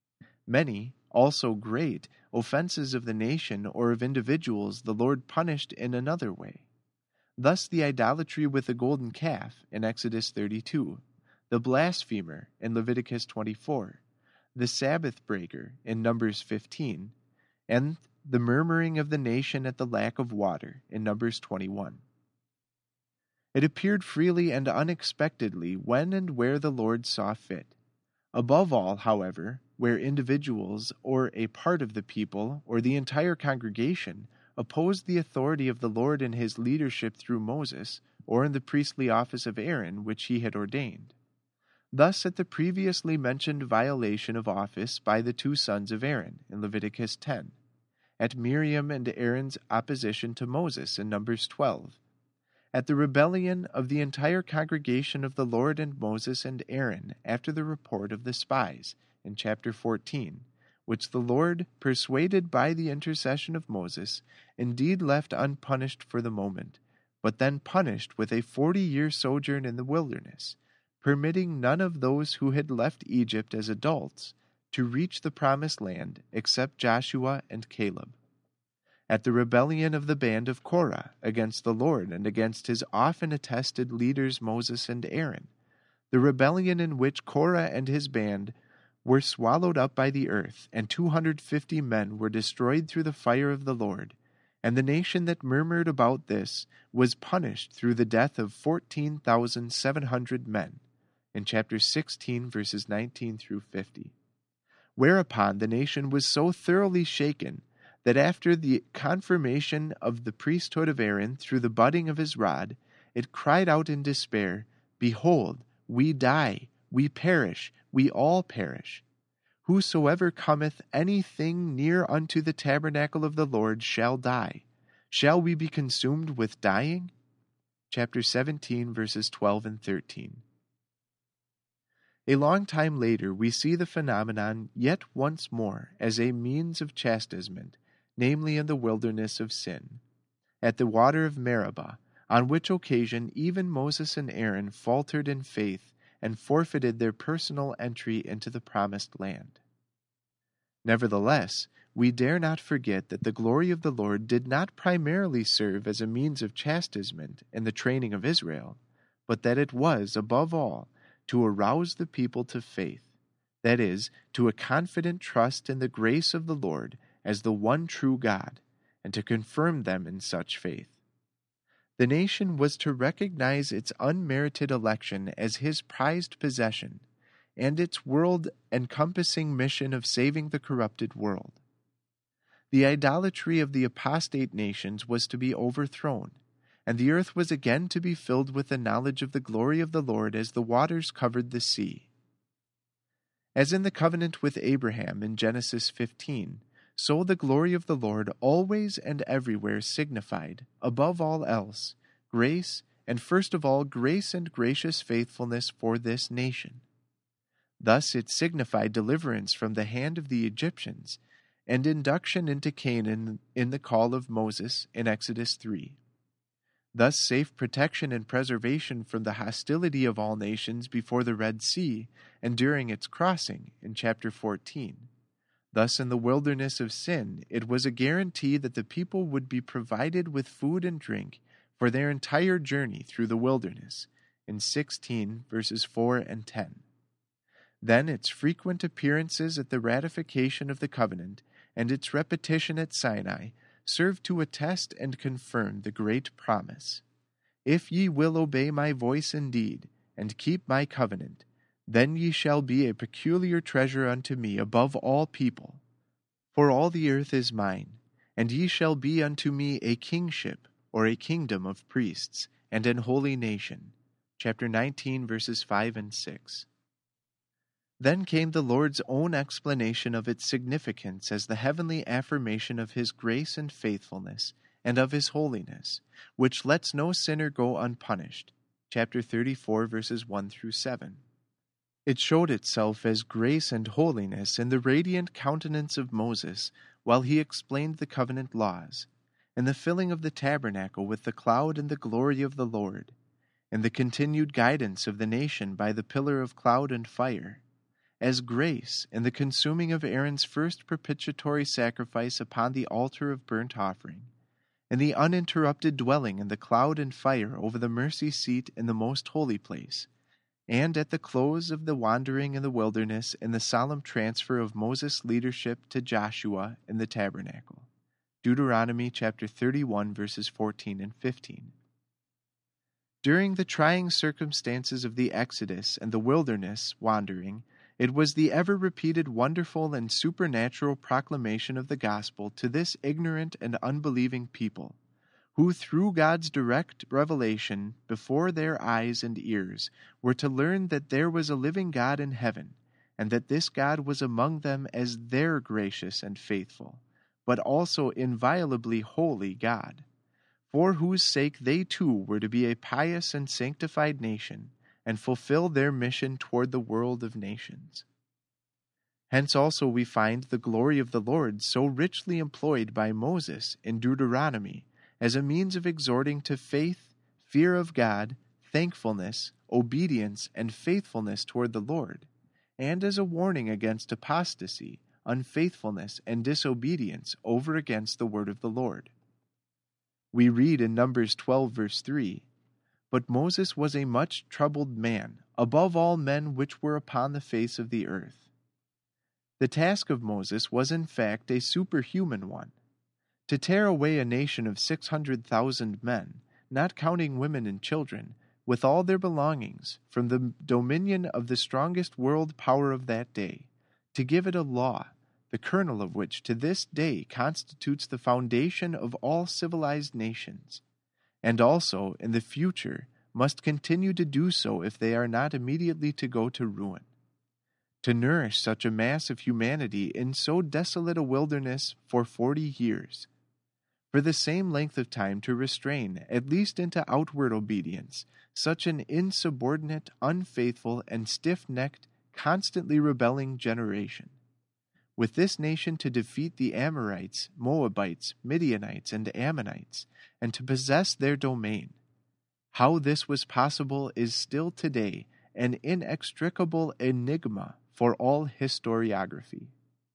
Many, also great, offenses of the nation or of individuals the Lord punished in another way. Thus the idolatry with the golden calf in Exodus thirty-two, the blasphemer in Leviticus twenty-four, the Sabbath breaker in Numbers fifteen, and the murmuring of the nation at the lack of water in Numbers twenty-one. It appeared freely and unexpectedly when and where the Lord saw fit. Above all, however, where individuals or a part of the people or the entire congregation opposed the authority of the Lord in his leadership through Moses or in the priestly office of Aaron which he had ordained. Thus at the previously mentioned violation of office by the two sons of Aaron in Leviticus ten, at Miriam and Aaron's opposition to Moses in Numbers twelve, at the rebellion of the entire congregation of the Lord and Moses and Aaron after the report of the spies in chapter fourteen, which the Lord, persuaded by the intercession of Moses, indeed left unpunished for the moment, but then punished with a forty-year sojourn in the wilderness, permitting none of those who had left Egypt as adults to reach the promised land except Joshua and Caleb. At the rebellion of the band of Korah against the Lord and against his often attested leaders Moses and Aaron, the rebellion in which Korah and his band were swallowed up by the earth, and two hundred fifty men were destroyed through the fire of the Lord, and the nation that murmured about this was punished through the death of fourteen thousand seven hundred men, in chapter sixteen, verses nineteen through fifty. Whereupon the nation was so thoroughly shaken that after the confirmation of the priesthood of Aaron through the budding of his rod, it cried out in despair, Behold, we die, we perish, we all perish. Whosoever cometh anything near unto the tabernacle of the Lord shall die. Shall we be consumed with dying? Chapter seventeen, verses twelve and thirteen. A long time later, we see the phenomenon yet once more as a means of chastisement, namely in the wilderness of Sin, at the water of Meribah, on which occasion even Moses and Aaron faltered in faith and forfeited their personal entry into the promised land. Nevertheless, we dare not forget that the glory of the Lord did not primarily serve as a means of chastisement in the training of Israel, but that it was, above all, to arouse the people to faith, that is, to a confident trust in the grace of the Lord as the one true God, and to confirm them in such faith. The nation was to recognize its unmerited election as his prized possession, and its world-encompassing mission of saving the corrupted world. The idolatry of the apostate nations was to be overthrown, and the earth was again to be filled with the knowledge of the glory of the Lord as the waters covered the sea. As in the covenant with Abraham in Genesis fifteen, so the glory of the Lord always and everywhere signified, above all else, grace, and first of all grace and gracious faithfulness for this nation. Thus it signified deliverance from the hand of the Egyptians, and induction into Canaan in the call of Moses in Exodus three. Thus safe protection and preservation from the hostility of all nations before the Red Sea and during its crossing in chapter fourteen. Thus in the wilderness of Sin, it was a guarantee that the people would be provided with food and drink for their entire journey through the wilderness in sixteen, verses four and ten. Then its frequent appearances at the ratification of the covenant and its repetition at Sinai serve to attest and confirm the great promise. If ye will obey my voice indeed, and keep my covenant, then ye shall be a peculiar treasure unto me above all people. For all the earth is mine, and ye shall be unto me a kingship, or a kingdom of priests, and an holy nation. Chapter nineteen, verses five and six. Then came the Lord's own explanation of its significance as the heavenly affirmation of his grace and faithfulness, and of his holiness, which lets no sinner go unpunished. Chapter thirty-four, verses one through seven. It showed itself as grace and holiness in the radiant countenance of Moses while he explained the covenant laws, in the filling of the tabernacle with the cloud and the glory of the Lord, in the continued guidance of the nation by the pillar of cloud and fire, as grace in the consuming of Aaron's first propitiatory sacrifice upon the altar of burnt offering, in the uninterrupted dwelling in the cloud and fire over the mercy seat in the most holy place, and at the close of the wandering in the wilderness in the solemn transfer of Moses' leadership to Joshua in the tabernacle. Deuteronomy chapter thirty-one, verses fourteen and fifteen. During the trying circumstances of the Exodus and the wilderness wandering, it was the ever-repeated wonderful and supernatural proclamation of the gospel to this ignorant and unbelieving people, who through God's direct revelation before their eyes and ears were to learn that there was a living God in heaven, and that this God was among them as their gracious and faithful, but also inviolably holy God, for whose sake they too were to be a pious and sanctified nation, and fulfill their mission toward the world of nations. Hence also we find the glory of the Lord so richly employed by Moses in Deuteronomy as a means of exhorting to faith, fear of God, thankfulness, obedience, and faithfulness toward the Lord, and as a warning against apostasy, unfaithfulness, and disobedience over against the word of the Lord. We read in Numbers twelve, verse three, but Moses was a much troubled man, above all men which were upon the face of the earth. The task of Moses was in fact a superhuman one. To tear away a nation of six hundred thousand men, not counting women and children, with all their belongings, from the dominion of the strongest world power of that day, to give it a law, the kernel of which to this day constitutes the foundation of all civilized nations, and also in the future must continue to do so if they are not immediately to go to ruin. To nourish such a mass of humanity in so desolate a wilderness for forty years, for the same length of time to restrain, at least into outward obedience, such an insubordinate, unfaithful, and stiff-necked, constantly rebelling generation. With this nation to defeat the Amorites, Moabites, Midianites, and Ammonites, and to possess their domain. How this was possible is still today an inextricable enigma for all historiography.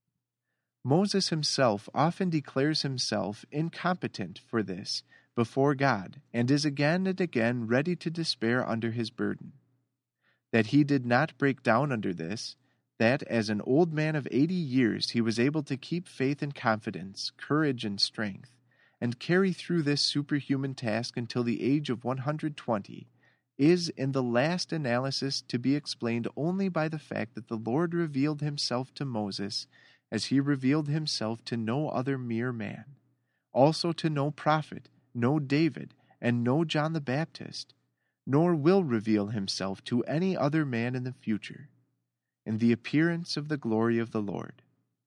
Moses himself often declares himself incompetent for this before God, and is again and again ready to despair under his burden. That he did not break down under this, that as an old man of eighty years he was able to keep faith and confidence, courage and strength, and carry through this superhuman task until the age of one hundred twenty, is in the last analysis to be explained only by the fact that the Lord revealed himself to Moses as he revealed himself to no other mere man, also to no prophet, no David, and no John the Baptist, nor will reveal himself to any other man in the future, in the appearance of the glory of the Lord.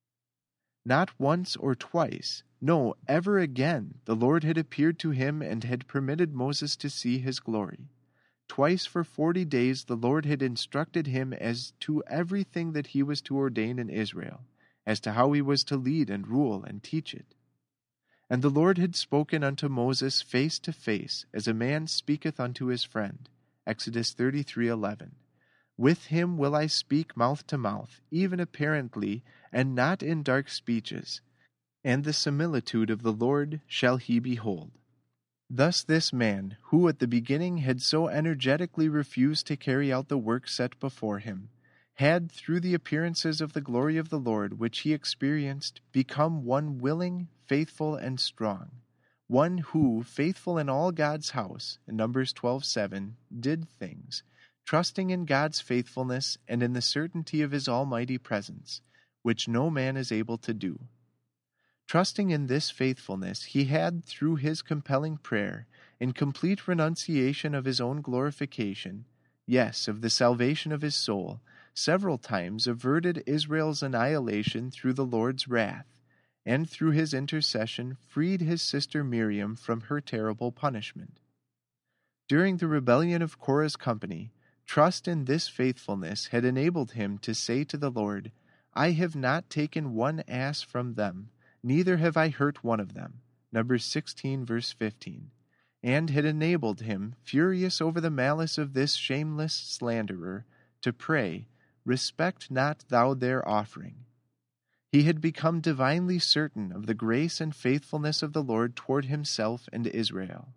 Not once or twice, no, ever again, the Lord had appeared to him and had permitted Moses to see his glory. Twice for forty days the Lord had instructed him as to everything that he was to ordain in Israel, as to how he was to lead and rule and teach it. And the Lord had spoken unto Moses face to face, as a man speaketh unto his friend. Exodus thirty-three eleven. With him will I speak mouth to mouth, even apparently, and not in dark speeches. And the similitude of the Lord shall he behold. Thus this man, who at the beginning had so energetically refused to carry out the work set before him, had, through the appearances of the glory of the Lord which he experienced, become one willing, faithful, and strong, one who, faithful in all God's house, in Numbers twelve seven, did things, trusting in God's faithfulness and in the certainty of his almighty presence, which no man is able to do. Trusting in this faithfulness, he had, through his compelling prayer, in complete renunciation of his own glorification, yes, of the salvation of his soul, several times averted Israel's annihilation through the Lord's wrath, and through his intercession freed his sister Miriam from her terrible punishment. During the rebellion of Korah's company, trust in this faithfulness had enabled him to say to the Lord, I have not taken one ass from them, neither have I hurt one of them. Numbers sixteen, verse fifteen. And had enabled him, furious over the malice of this shameless slanderer, to pray, Respect not thou their offering. He had become divinely certain of the grace and faithfulness of the Lord toward himself and Israel.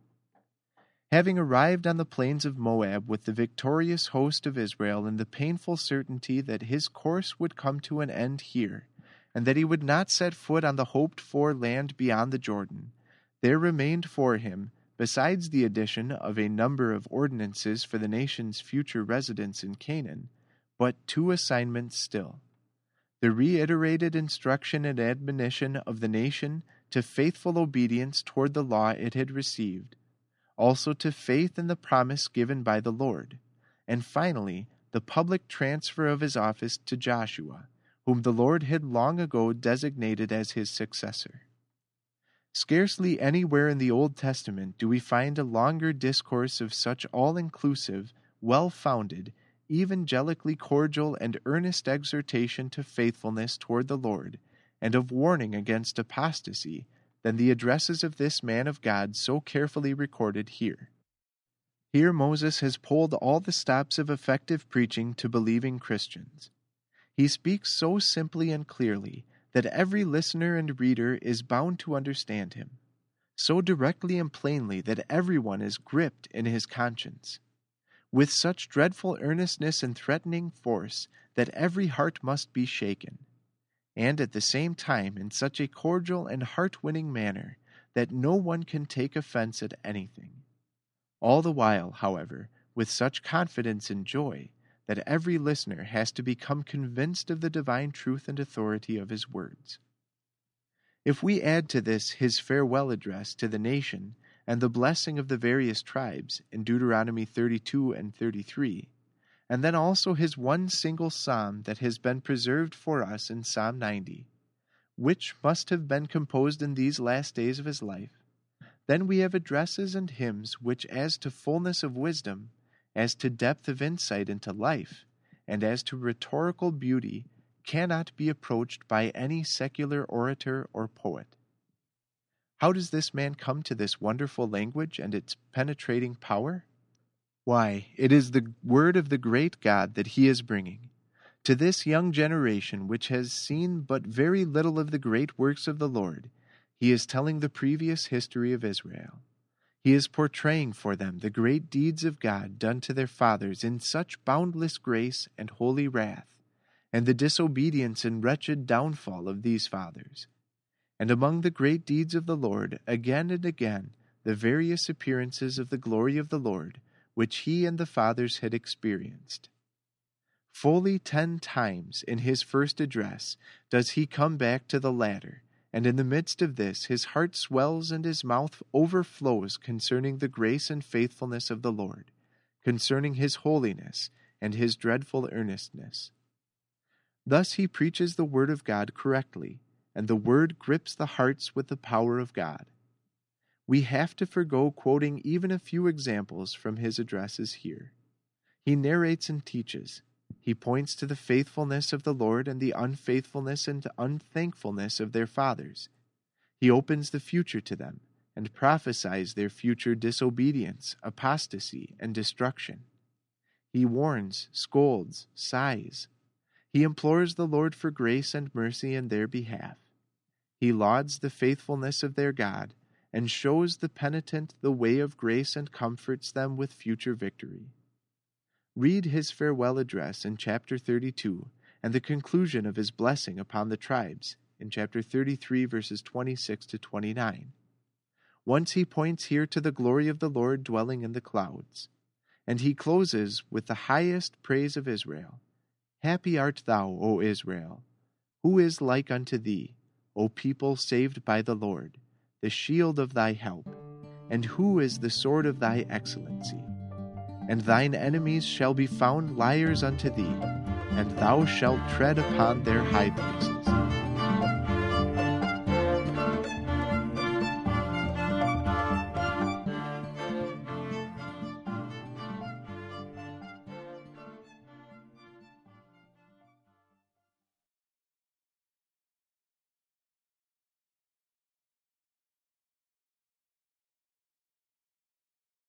Having arrived on the plains of Moab with the victorious host of Israel in the painful certainty that his course would come to an end here, and that he would not set foot on the hoped-for land beyond the Jordan, there remained for him, besides the addition of a number of ordinances for the nation's future residence in Canaan, but two assignments still. The reiterated instruction and admonition of the nation to faithful obedience toward the law it had received, also to faith in the promise given by the Lord, and finally the public transfer of his office to Joshua, whom the Lord had long ago designated as his successor. Scarcely anywhere in the Old Testament do we find a longer discourse of such all-inclusive, well-founded, evangelically cordial and earnest exhortation to faithfulness toward the Lord, and of warning against apostasy, than the addresses of this man of God so carefully recorded here. Here Moses has pulled all the stops of effective preaching to believing Christians. He speaks so simply and clearly that every listener and reader is bound to understand him. so directly and plainly that everyone is gripped in his conscience, with such dreadful earnestness and threatening force that every heart must be shaken, and at the same time in such a cordial and heart-winning manner that no one can take offense at anything. All the while, however, with such confidence and joy that every listener has to become convinced of the divine truth and authority of his words. If we add to this his farewell address to the nation and the blessing of the various tribes in Deuteronomy thirty-two and thirty-three, and then also his one single psalm that has been preserved for us in Psalm ninety, which must have been composed in these last days of his life, then we have addresses and hymns which, as to fullness of wisdom, as to depth of insight into life, and as to rhetorical beauty, cannot be approached by any secular orator or poet. How does this man come to this wonderful language and its penetrating power? Why, it is the word of the great God that he is bringing. To this young generation, which has seen but very little of the great works of the Lord, he is telling the previous history of Israel. He is portraying for them the great deeds of God done to their fathers in such boundless grace and holy wrath, and the disobedience and wretched downfall of these fathers. And among the great deeds of the Lord, again and again, the various appearances of the glory of the Lord, which he and the fathers had experienced. Fully ten times in his first address does he come back to the latter, and in the midst of this his heart swells and his mouth overflows concerning the grace and faithfulness of the Lord, concerning his holiness and his dreadful earnestness. Thus he preaches the word of God correctly, and the word grips the hearts with the power of God. We have to forgo quoting even a few examples from his addresses here. He narrates and teaches. He points to the faithfulness of the Lord and the unfaithfulness and unthankfulness of their fathers. He opens the future to them and prophesies their future disobedience, apostasy, and destruction. He warns, scolds, sighs. He implores the Lord for grace and mercy in their behalf. He lauds the faithfulness of their God and shows the penitent the way of grace and comforts them with future victory. Read his farewell address in chapter thirty-two and the conclusion of his blessing upon the tribes in chapter thirty-three, verses twenty-six to twenty-nine. Once he points here to the glory of the Lord dwelling in the clouds, and he closes with the highest praise of Israel. Happy art thou, O Israel! Who is like unto thee, O people saved by the Lord, the shield of thy help? And who is the sword of thy excellency? And thine enemies shall be found liars unto thee, and thou shalt tread upon their high places.